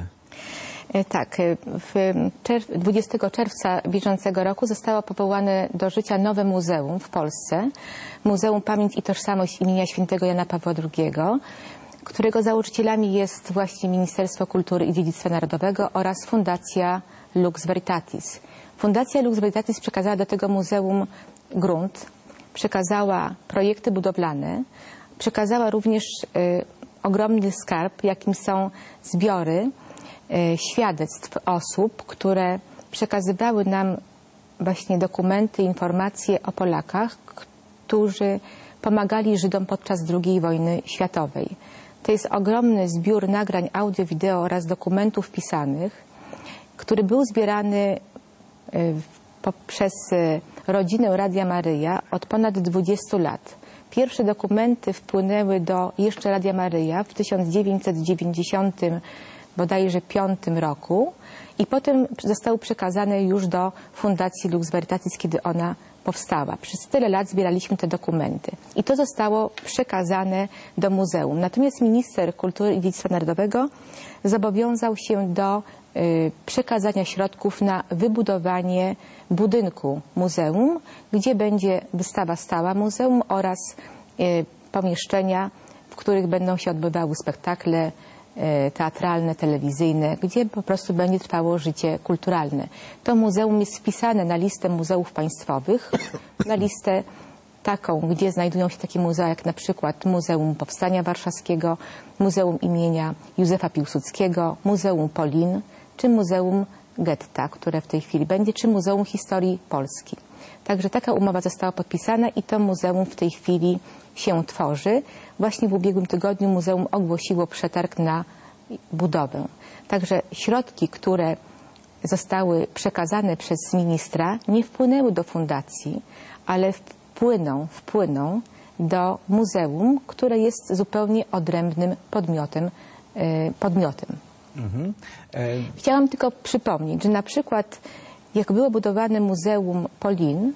Tak, w dwudziestego czerwca bieżącego roku zostało powołane do życia nowe muzeum w Polsce. Muzeum Pamięć i Tożsamość imienia świętego Jana Pawła drugiego, którego założycielami jest właśnie Ministerstwo Kultury i Dziedzictwa Narodowego oraz Fundacja Lux Veritatis. Fundacja Lux Veritatis przekazała do tego muzeum grunt, przekazała projekty budowlane, przekazała również y, ogromny skarb, jakim są zbiory y, świadectw osób, które przekazywały nam właśnie dokumenty, informacje o Polakach, którzy pomagali Żydom podczas drugiej wojny światowej. To jest ogromny zbiór nagrań audio, wideo oraz dokumentów pisanych, który był zbierany y, poprzez y, rodzinę Radia Maryja od ponad dwudziestu lat. Pierwsze dokumenty wpłynęły do jeszcze Radia Maryja w tysiąc dziewięćset dziewięćdziesiątym bodajże piątym roku i potem zostały przekazane już do Fundacji Lux Veritatis, kiedy ona powstała. Przez tyle lat zbieraliśmy te dokumenty i to zostało przekazane do muzeum. Natomiast minister kultury i dziedzictwa narodowego zobowiązał się do y, przekazania środków na wybudowanie budynku muzeum, gdzie będzie wystawa stała muzeum oraz y, pomieszczenia, w których będą się odbywały spektakle y, teatralne, telewizyjne, gdzie po prostu będzie trwało życie kulturalne. To muzeum jest wpisane na listę muzeów państwowych, na listę taką, gdzie znajdują się takie muzea jak na przykład Muzeum Powstania Warszawskiego, Muzeum imienia Józefa Piłsudskiego, Muzeum Polin, czy Muzeum Getta, które w tej chwili będzie, czy Muzeum Historii Polski. Także taka umowa została podpisana i to muzeum w tej chwili się tworzy. Właśnie w ubiegłym tygodniu muzeum ogłosiło przetarg na budowę. Także środki, które zostały przekazane przez ministra, nie wpłynęły do fundacji, ale wpłyną, wpłyną do muzeum, które jest zupełnie odrębnym podmiotem. podmiotem. Mhm. E... Chciałam tylko przypomnieć, że na przykład jak było budowane Muzeum Polin,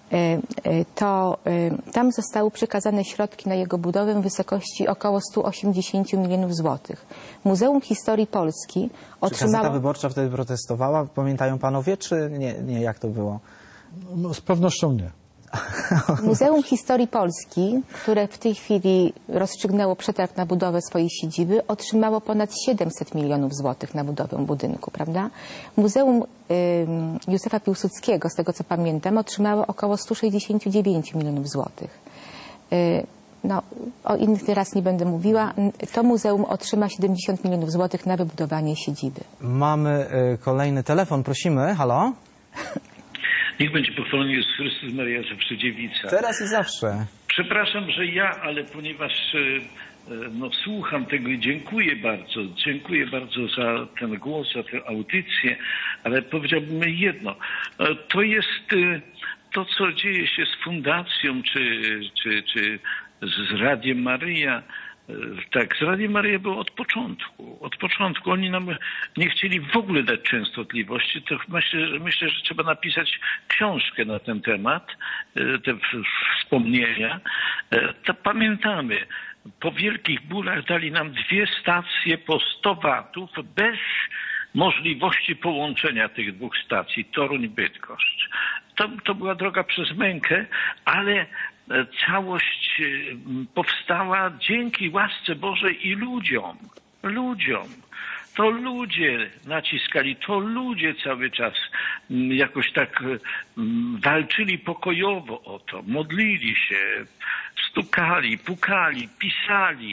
to tam zostały przekazane środki na jego budowę w wysokości około stu osiemdziesięciu milionów złotych. Muzeum Historii Polski otrzymało... Czy Gazeta Wyborcza wtedy protestowała? Pamiętają panowie, czy nie? Nie, jak to było? No, z pewnością nie. Muzeum Historii Polski, które w tej chwili rozstrzygnęło przetarg na budowę swojej siedziby, otrzymało ponad siedemset milionów złotych na budowę budynku, prawda? Muzeum y, Józefa Piłsudskiego, z tego co pamiętam, otrzymało około stu sześćdziesięciu dziewięciu milionów złotych. Y, no, o innych teraz nie będę mówiła. To muzeum otrzyma siedemdziesiąt milionów złotych na wybudowanie siedziby. Mamy y, kolejny telefon, prosimy. Halo? Niech będzie pochwalony Jezus Chrystus, Maria zawsze dziewica. Teraz i zawsze. Przepraszam, że ja, ale ponieważ no, słucham tego i dziękuję bardzo, dziękuję bardzo za ten głos, za tę audycję, ale powiedziałbym jedno. To jest to, co dzieje się z fundacją, czy, czy, czy z Radiem Maryja. Tak, z Radiem Maryja było od początku. Od początku. Oni nam nie chcieli w ogóle dać częstotliwości. To myślę, że, myślę, że trzeba napisać książkę na ten temat, te wspomnienia. To pamiętamy. Po wielkich bólach dali nam dwie stacje po sto watów bez możliwości połączenia tych dwóch stacji, Toruń-Bydgoszcz. To, to była droga przez mękę, ale całość powstała dzięki łasce Bożej i ludziom. Ludziom. To ludzie naciskali, to ludzie cały czas jakoś tak walczyli pokojowo o to, modlili się, stukali, pukali, pisali.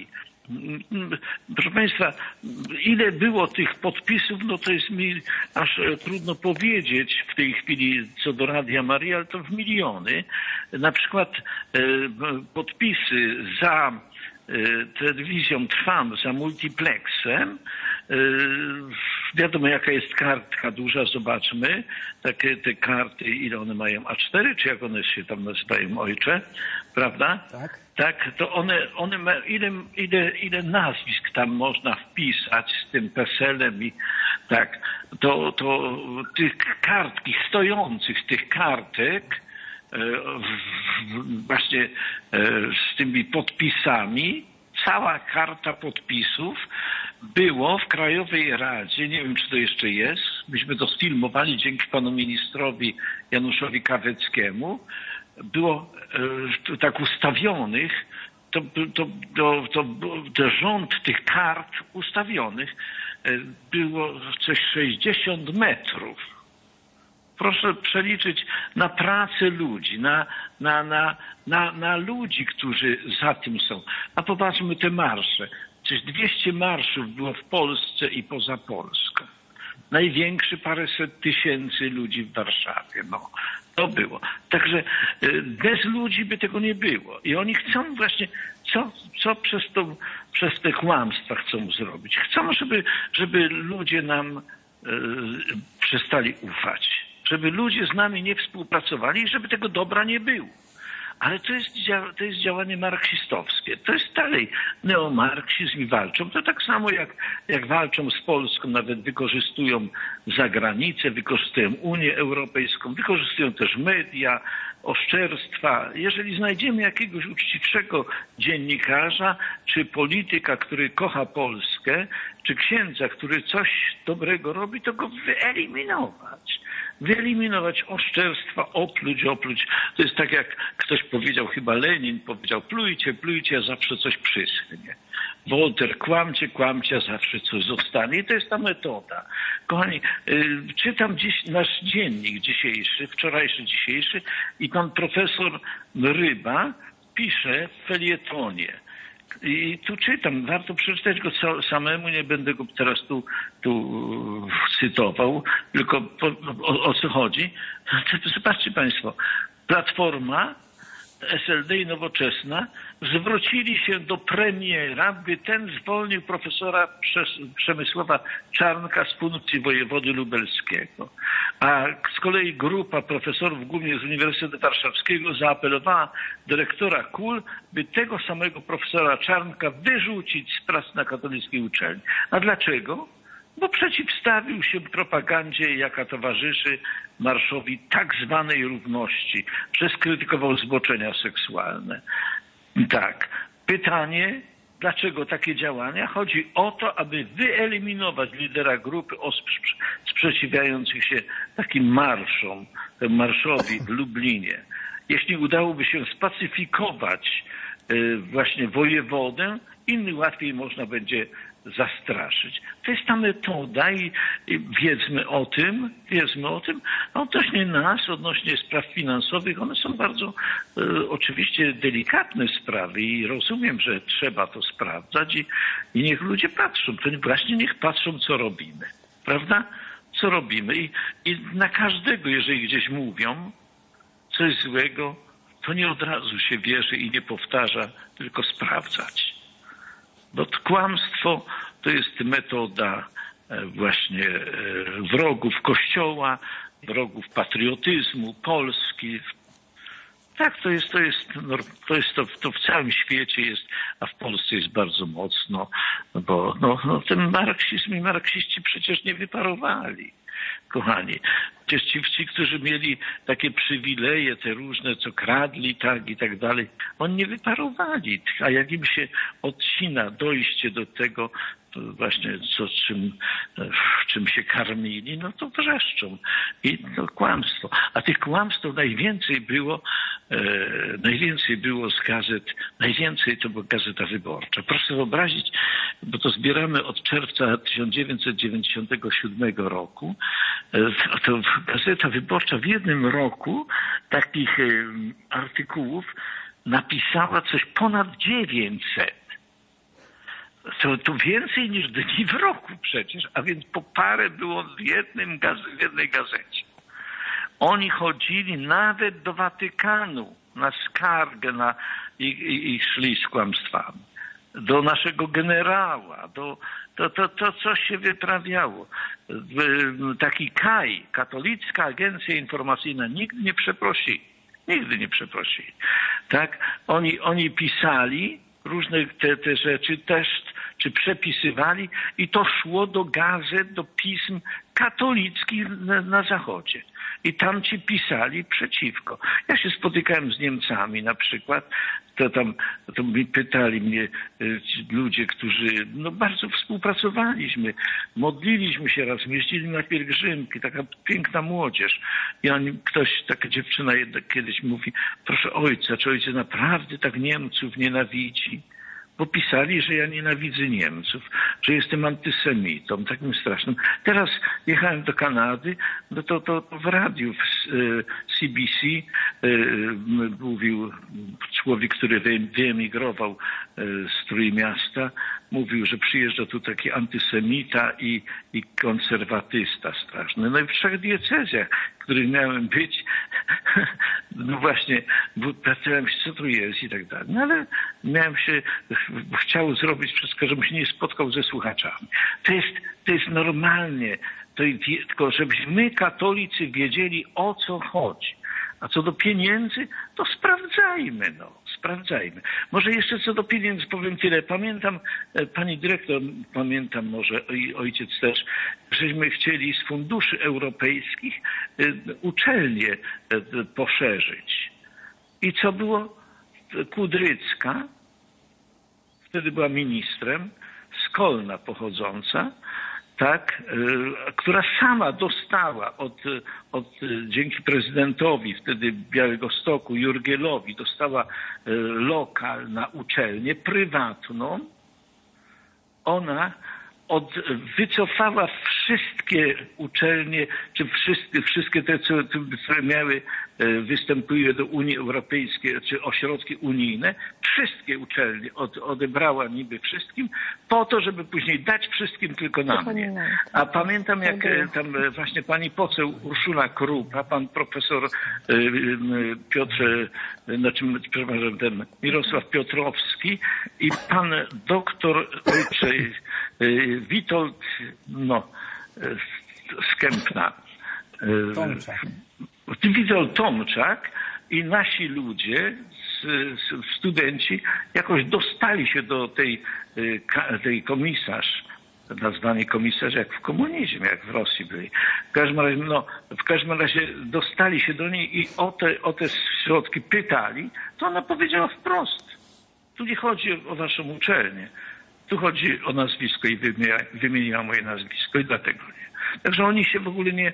Proszę Państwa, ile było tych podpisów, no to jest mi aż trudno powiedzieć w tej chwili co do Radia Maryja, ale to w miliony. Na przykład podpisy za telewizją Trwam, za multiplexem. Wiadomo, jaka jest kartka duża, zobaczmy. Takie te karty, ile one mają, A cztery, czy jak one się tam nazywają, ojcze, prawda? Tak. Tak, to one, one ma, ile, ile, ile nazwisk tam można wpisać z tym peselem i tak, to, to tych kartkich stojących, tych kartek, właśnie z tymi podpisami, cała karta podpisów było w Krajowej Radzie, nie wiem czy to jeszcze jest, myśmy to sfilmowali dzięki panu ministrowi Januszowi Kaweckiemu, było e, tak ustawionych, to, to, to, to, to rząd tych kart ustawionych e, było coś sześćdziesiąt metrów. Proszę przeliczyć na pracę ludzi, na, na, na, na, na ludzi, którzy za tym są. A popatrzmy te marsze. Przecież dwieście marszów było w Polsce i poza Polską. Największy paręset tysięcy ludzi w Warszawie. No, to było. Także bez ludzi by tego nie było. I oni chcą właśnie, co, co przez, to, przez te kłamstwa chcą zrobić? Chcą, żeby, żeby ludzie nam e, przestali ufać. Żeby ludzie z nami nie współpracowali i żeby tego dobra nie było. Ale to jest, to jest działanie marksistowskie. To jest dalej neomarksizm i walczą. To tak samo jak, jak walczą z Polską, nawet wykorzystują zagranicę, wykorzystują Unię Europejską, wykorzystują też media, oszczerstwa. Jeżeli znajdziemy jakiegoś uczciwszego dziennikarza, czy polityka, który kocha Polskę, czy księdza, który coś dobrego robi, to go wyeliminować. Wyeliminować oszczerstwa, opluć, opluć. To jest tak, jak ktoś powiedział, chyba Lenin powiedział, plujcie, plujcie, a zawsze coś przyschnie. Wolter, kłamcie, kłamcie, a zawsze coś zostanie. I to jest ta metoda. Kochani, yy, czytam dziś nasz dziennik dzisiejszy, wczorajszy dzisiejszy i pan profesor Ryba pisze w felietonie. I tu czytam, warto przeczytać go samemu, nie będę go teraz tu, tu cytował, tylko po, o, o co chodzi. Zobaczcie Państwo, Platforma, S L D i Nowoczesna zwrócili się do premiera, by ten zwolnił profesora Przemysława Czarnka z funkcji wojewody lubelskiego. A z kolei grupa profesorów, głównie z Uniwersytetu Warszawskiego, zaapelowała do rektora Kul, by tego samego profesora Czarnka wyrzucić z prac na katolickiej uczelni. A dlaczego? Bo przeciwstawił się propagandzie, jaka towarzyszy marszowi tak zwanej równości. Przeskrytykował zboczenia seksualne. Tak. Pytanie, dlaczego takie działania? Chodzi o to, aby wyeliminować lidera grupy osób sprzeciwiających się takim marszom, marszowi w Lublinie. Jeśli udałoby się spacyfikować właśnie wojewodę, inny łatwiej można będzie zastraszyć. To jest ta metoda i, i wiedzmy o tym, wiedzmy o tym, a odnośnie nas, odnośnie spraw finansowych, one są bardzo e, oczywiście delikatne sprawy i rozumiem, że trzeba to sprawdzać i, i niech ludzie patrzą, to właśnie niech patrzą, co robimy, prawda? Co robimy i, i na każdego, jeżeli gdzieś mówią coś złego, to nie od razu się wierzy i nie powtarza, tylko sprawdzać. Bo kłamstwo to jest metoda właśnie wrogów Kościoła, wrogów patriotyzmu, Polski. Tak, to jest, to jest, to jest to, to w całym świecie jest, a w Polsce jest bardzo mocno, bo no, no, ten marksizm i marksiści przecież nie wyparowali. Kochani, przecież ci, ci, którzy mieli takie przywileje, te różne, co kradli, tak i tak dalej, oni nie wyparowali. A jak im się odcina dojście do tego, to właśnie co, czym, czym się karmili, no to wrzeszczą. I to kłamstwo. A tych kłamstw najwięcej było, e, najwięcej było z gazet, najwięcej to była Gazeta Wyborcza. Proszę sobie wyobrazić, bo to zbieramy od czerwca tysiąc dziewięćset dziewięćdziesiątego siódmego roku, e, to Gazeta Wyborcza w jednym roku takich e, artykułów napisała coś ponad dziewięćset. To, to więcej niż dni w roku przecież, a więc po parę było w, jednym gaz, w jednej gazecie. Oni chodzili nawet do Watykanu na skargę na ich, ich szli z kłamstwami. Do naszego generała, do to, to, to coś się wyprawiało. Taki K A I, Katolicka Agencja Informacyjna, nigdy nie przeprosili. Nigdy nie przeprosili. Tak? Oni, oni pisali różne te, te rzeczy też, czy przepisywali i to szło do gazet, do pism katolickich na, na Zachodzie. I tam ci pisali przeciwko. Ja się spotykałem z Niemcami na przykład, to tam to mi pytali mnie y, ludzie, którzy no bardzo współpracowaliśmy, modliliśmy się razem, jeździli na pielgrzymki, taka piękna młodzież. I oni, ktoś, taka dziewczyna jedna, kiedyś mówi, proszę ojca, czy ojciec naprawdę tak Niemców nienawidzi? Bo pisali, że ja nienawidzę Niemców, że jestem antysemitą, takim strasznym. Teraz jechałem do Kanady, no to, to w radiu w C B C mówił człowiek, który wyemigrował z Trójmiasta, mówił, że przyjeżdża tu taki antysemita i, i konserwatysta straszny. No i w trzech diecezjach, w których miałem być, no właśnie, bo patrzyłem się, co tu jest i tak dalej. No ale miałem się, chciał zrobić wszystko, żebym się nie spotkał ze słuchaczami. To jest, to jest normalnie, to, tylko żebyśmy katolicy wiedzieli, o co chodzi. A co do pieniędzy, to sprawdzajmy, no, sprawdzajmy. Może jeszcze co do pieniędzy powiem tyle. Pamiętam, pani dyrektor, pamiętam może i ojciec też, żeśmy chcieli z funduszy europejskich uczelnie poszerzyć. I co było? Kudrycka, wtedy była ministrem, z Kolna pochodząca, tak, która sama dostała od, od, dzięki prezydentowi wtedy Białegostoku, Jurgielowi, dostała lokal na uczelnię prywatną. Ona od, wycofała wszystkie uczelnie, czy wszystkie, wszystkie te, które miały, występują do Unii Europejskiej, czy ośrodki unijne, wszystkie uczelnie od, odebrała niby wszystkim, po to, żeby później dać wszystkim tylko na mnie. A pamiętam, jak tam właśnie pani poseł Urszula Krupa, pan profesor Piotr, znaczy, przepraszam, ten Mirosław Piotrowski i pan doktor ojcze Witold, no, z Kępna. Tomczak. Witold Tomczak i nasi ludzie, studenci, jakoś dostali się do tej, tej komisarz, nazwani komisarz jak w komunizmie, jak w Rosji byli. W każdym razie, no, w każdym razie dostali się do niej i o te, o te środki pytali, to ona powiedziała wprost. Tu nie chodzi o waszą uczelnię. Tu chodzi o nazwisko i wymienia, wymieniła moje nazwisko i dlatego nie. Także oni się w ogóle nie,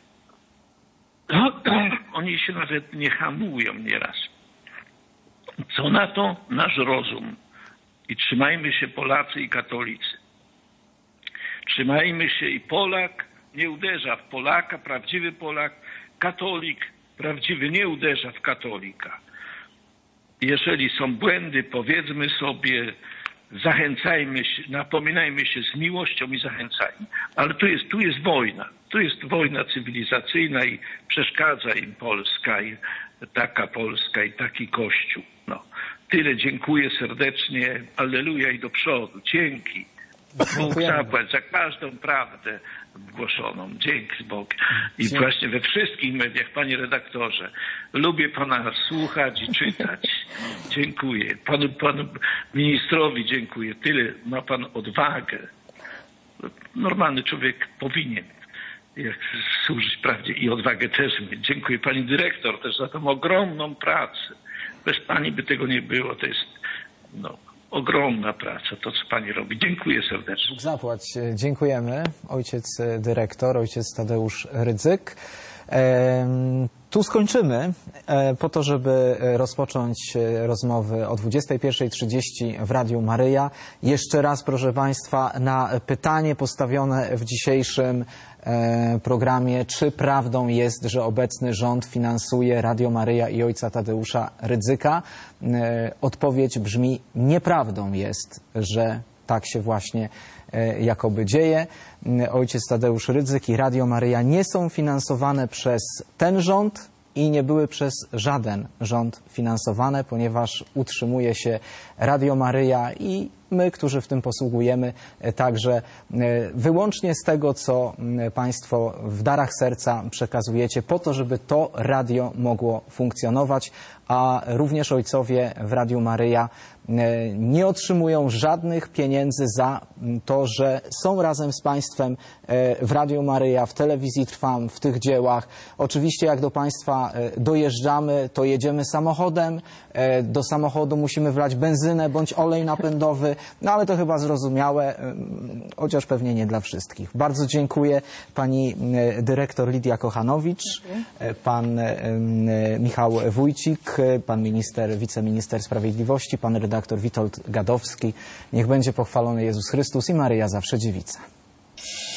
oni się nawet nie hamują nieraz. Co na to? Nasz rozum. I trzymajmy się Polacy i katolicy. Trzymajmy się i Polak nie uderza w Polaka, prawdziwy Polak, katolik prawdziwy nie uderza w katolika. Jeżeli są błędy, powiedzmy sobie, zachęcajmy się, napominajmy się z miłością i zachęcajmy. Ale tu jest, tu jest wojna. Tu jest wojna cywilizacyjna i przeszkadza im Polska i taka Polska i taki Kościół. No. Tyle, dziękuję serdecznie. Alleluja i do przodu. Dzięki. Bóg zapłać za każdą prawdę głoszoną. Dzięki Bogu. I Dzięki. Właśnie we wszystkich mediach, panie redaktorze, lubię pana słuchać i czytać. Dziękuję. Panu, panu ministrowi dziękuję. Tyle ma pan odwagę. Normalny człowiek powinien jak służyć prawdzie i odwagę też mieć. Dziękuję pani dyrektor też za tą ogromną pracę. Bez pani by tego nie było. To jest no, ogromna praca, to co pani robi. Dziękuję serdecznie. Bóg zapłać. Dziękujemy. Ojciec dyrektor, ojciec Tadeusz Rydzyk. Tu skończymy po to, żeby rozpocząć rozmowy o dwudziestej pierwszej trzydzieści w Radiu Maryja. Jeszcze raz, proszę państwa, na pytanie postawione w dzisiejszym programie, czy prawdą jest, że obecny rząd finansuje Radio Maryja i ojca Tadeusza Rydzyka? Odpowiedź brzmi: nieprawdą jest, że tak się właśnie jakoby dzieje. Ojciec Tadeusz Rydzyk i Radio Maryja nie są finansowane przez ten rząd i nie były przez żaden rząd finansowane, ponieważ utrzymuje się Radio Maryja i my, którzy w tym posługujemy, także wyłącznie z tego, co Państwo w darach serca przekazujecie, po to, żeby to radio mogło funkcjonować, a również ojcowie w Radiu Maryja nie otrzymują żadnych pieniędzy za to, że są razem z Państwem w Radiu Maryja, w Telewizji Trwam, w tych dziełach. Oczywiście jak do Państwa dojeżdżamy, to jedziemy samochodem. Do samochodu musimy wlać benzynę bądź olej napędowy, no ale to chyba zrozumiałe, chociaż pewnie nie dla wszystkich. Bardzo dziękuję pani dyrektor Lidia Kochanowicz, pan Michał Wójcik, pan minister, wiceminister sprawiedliwości, pan redaktor Witold Gadowski. Niech będzie pochwalony Jezus Chrystus i Maryja zawsze dziewica.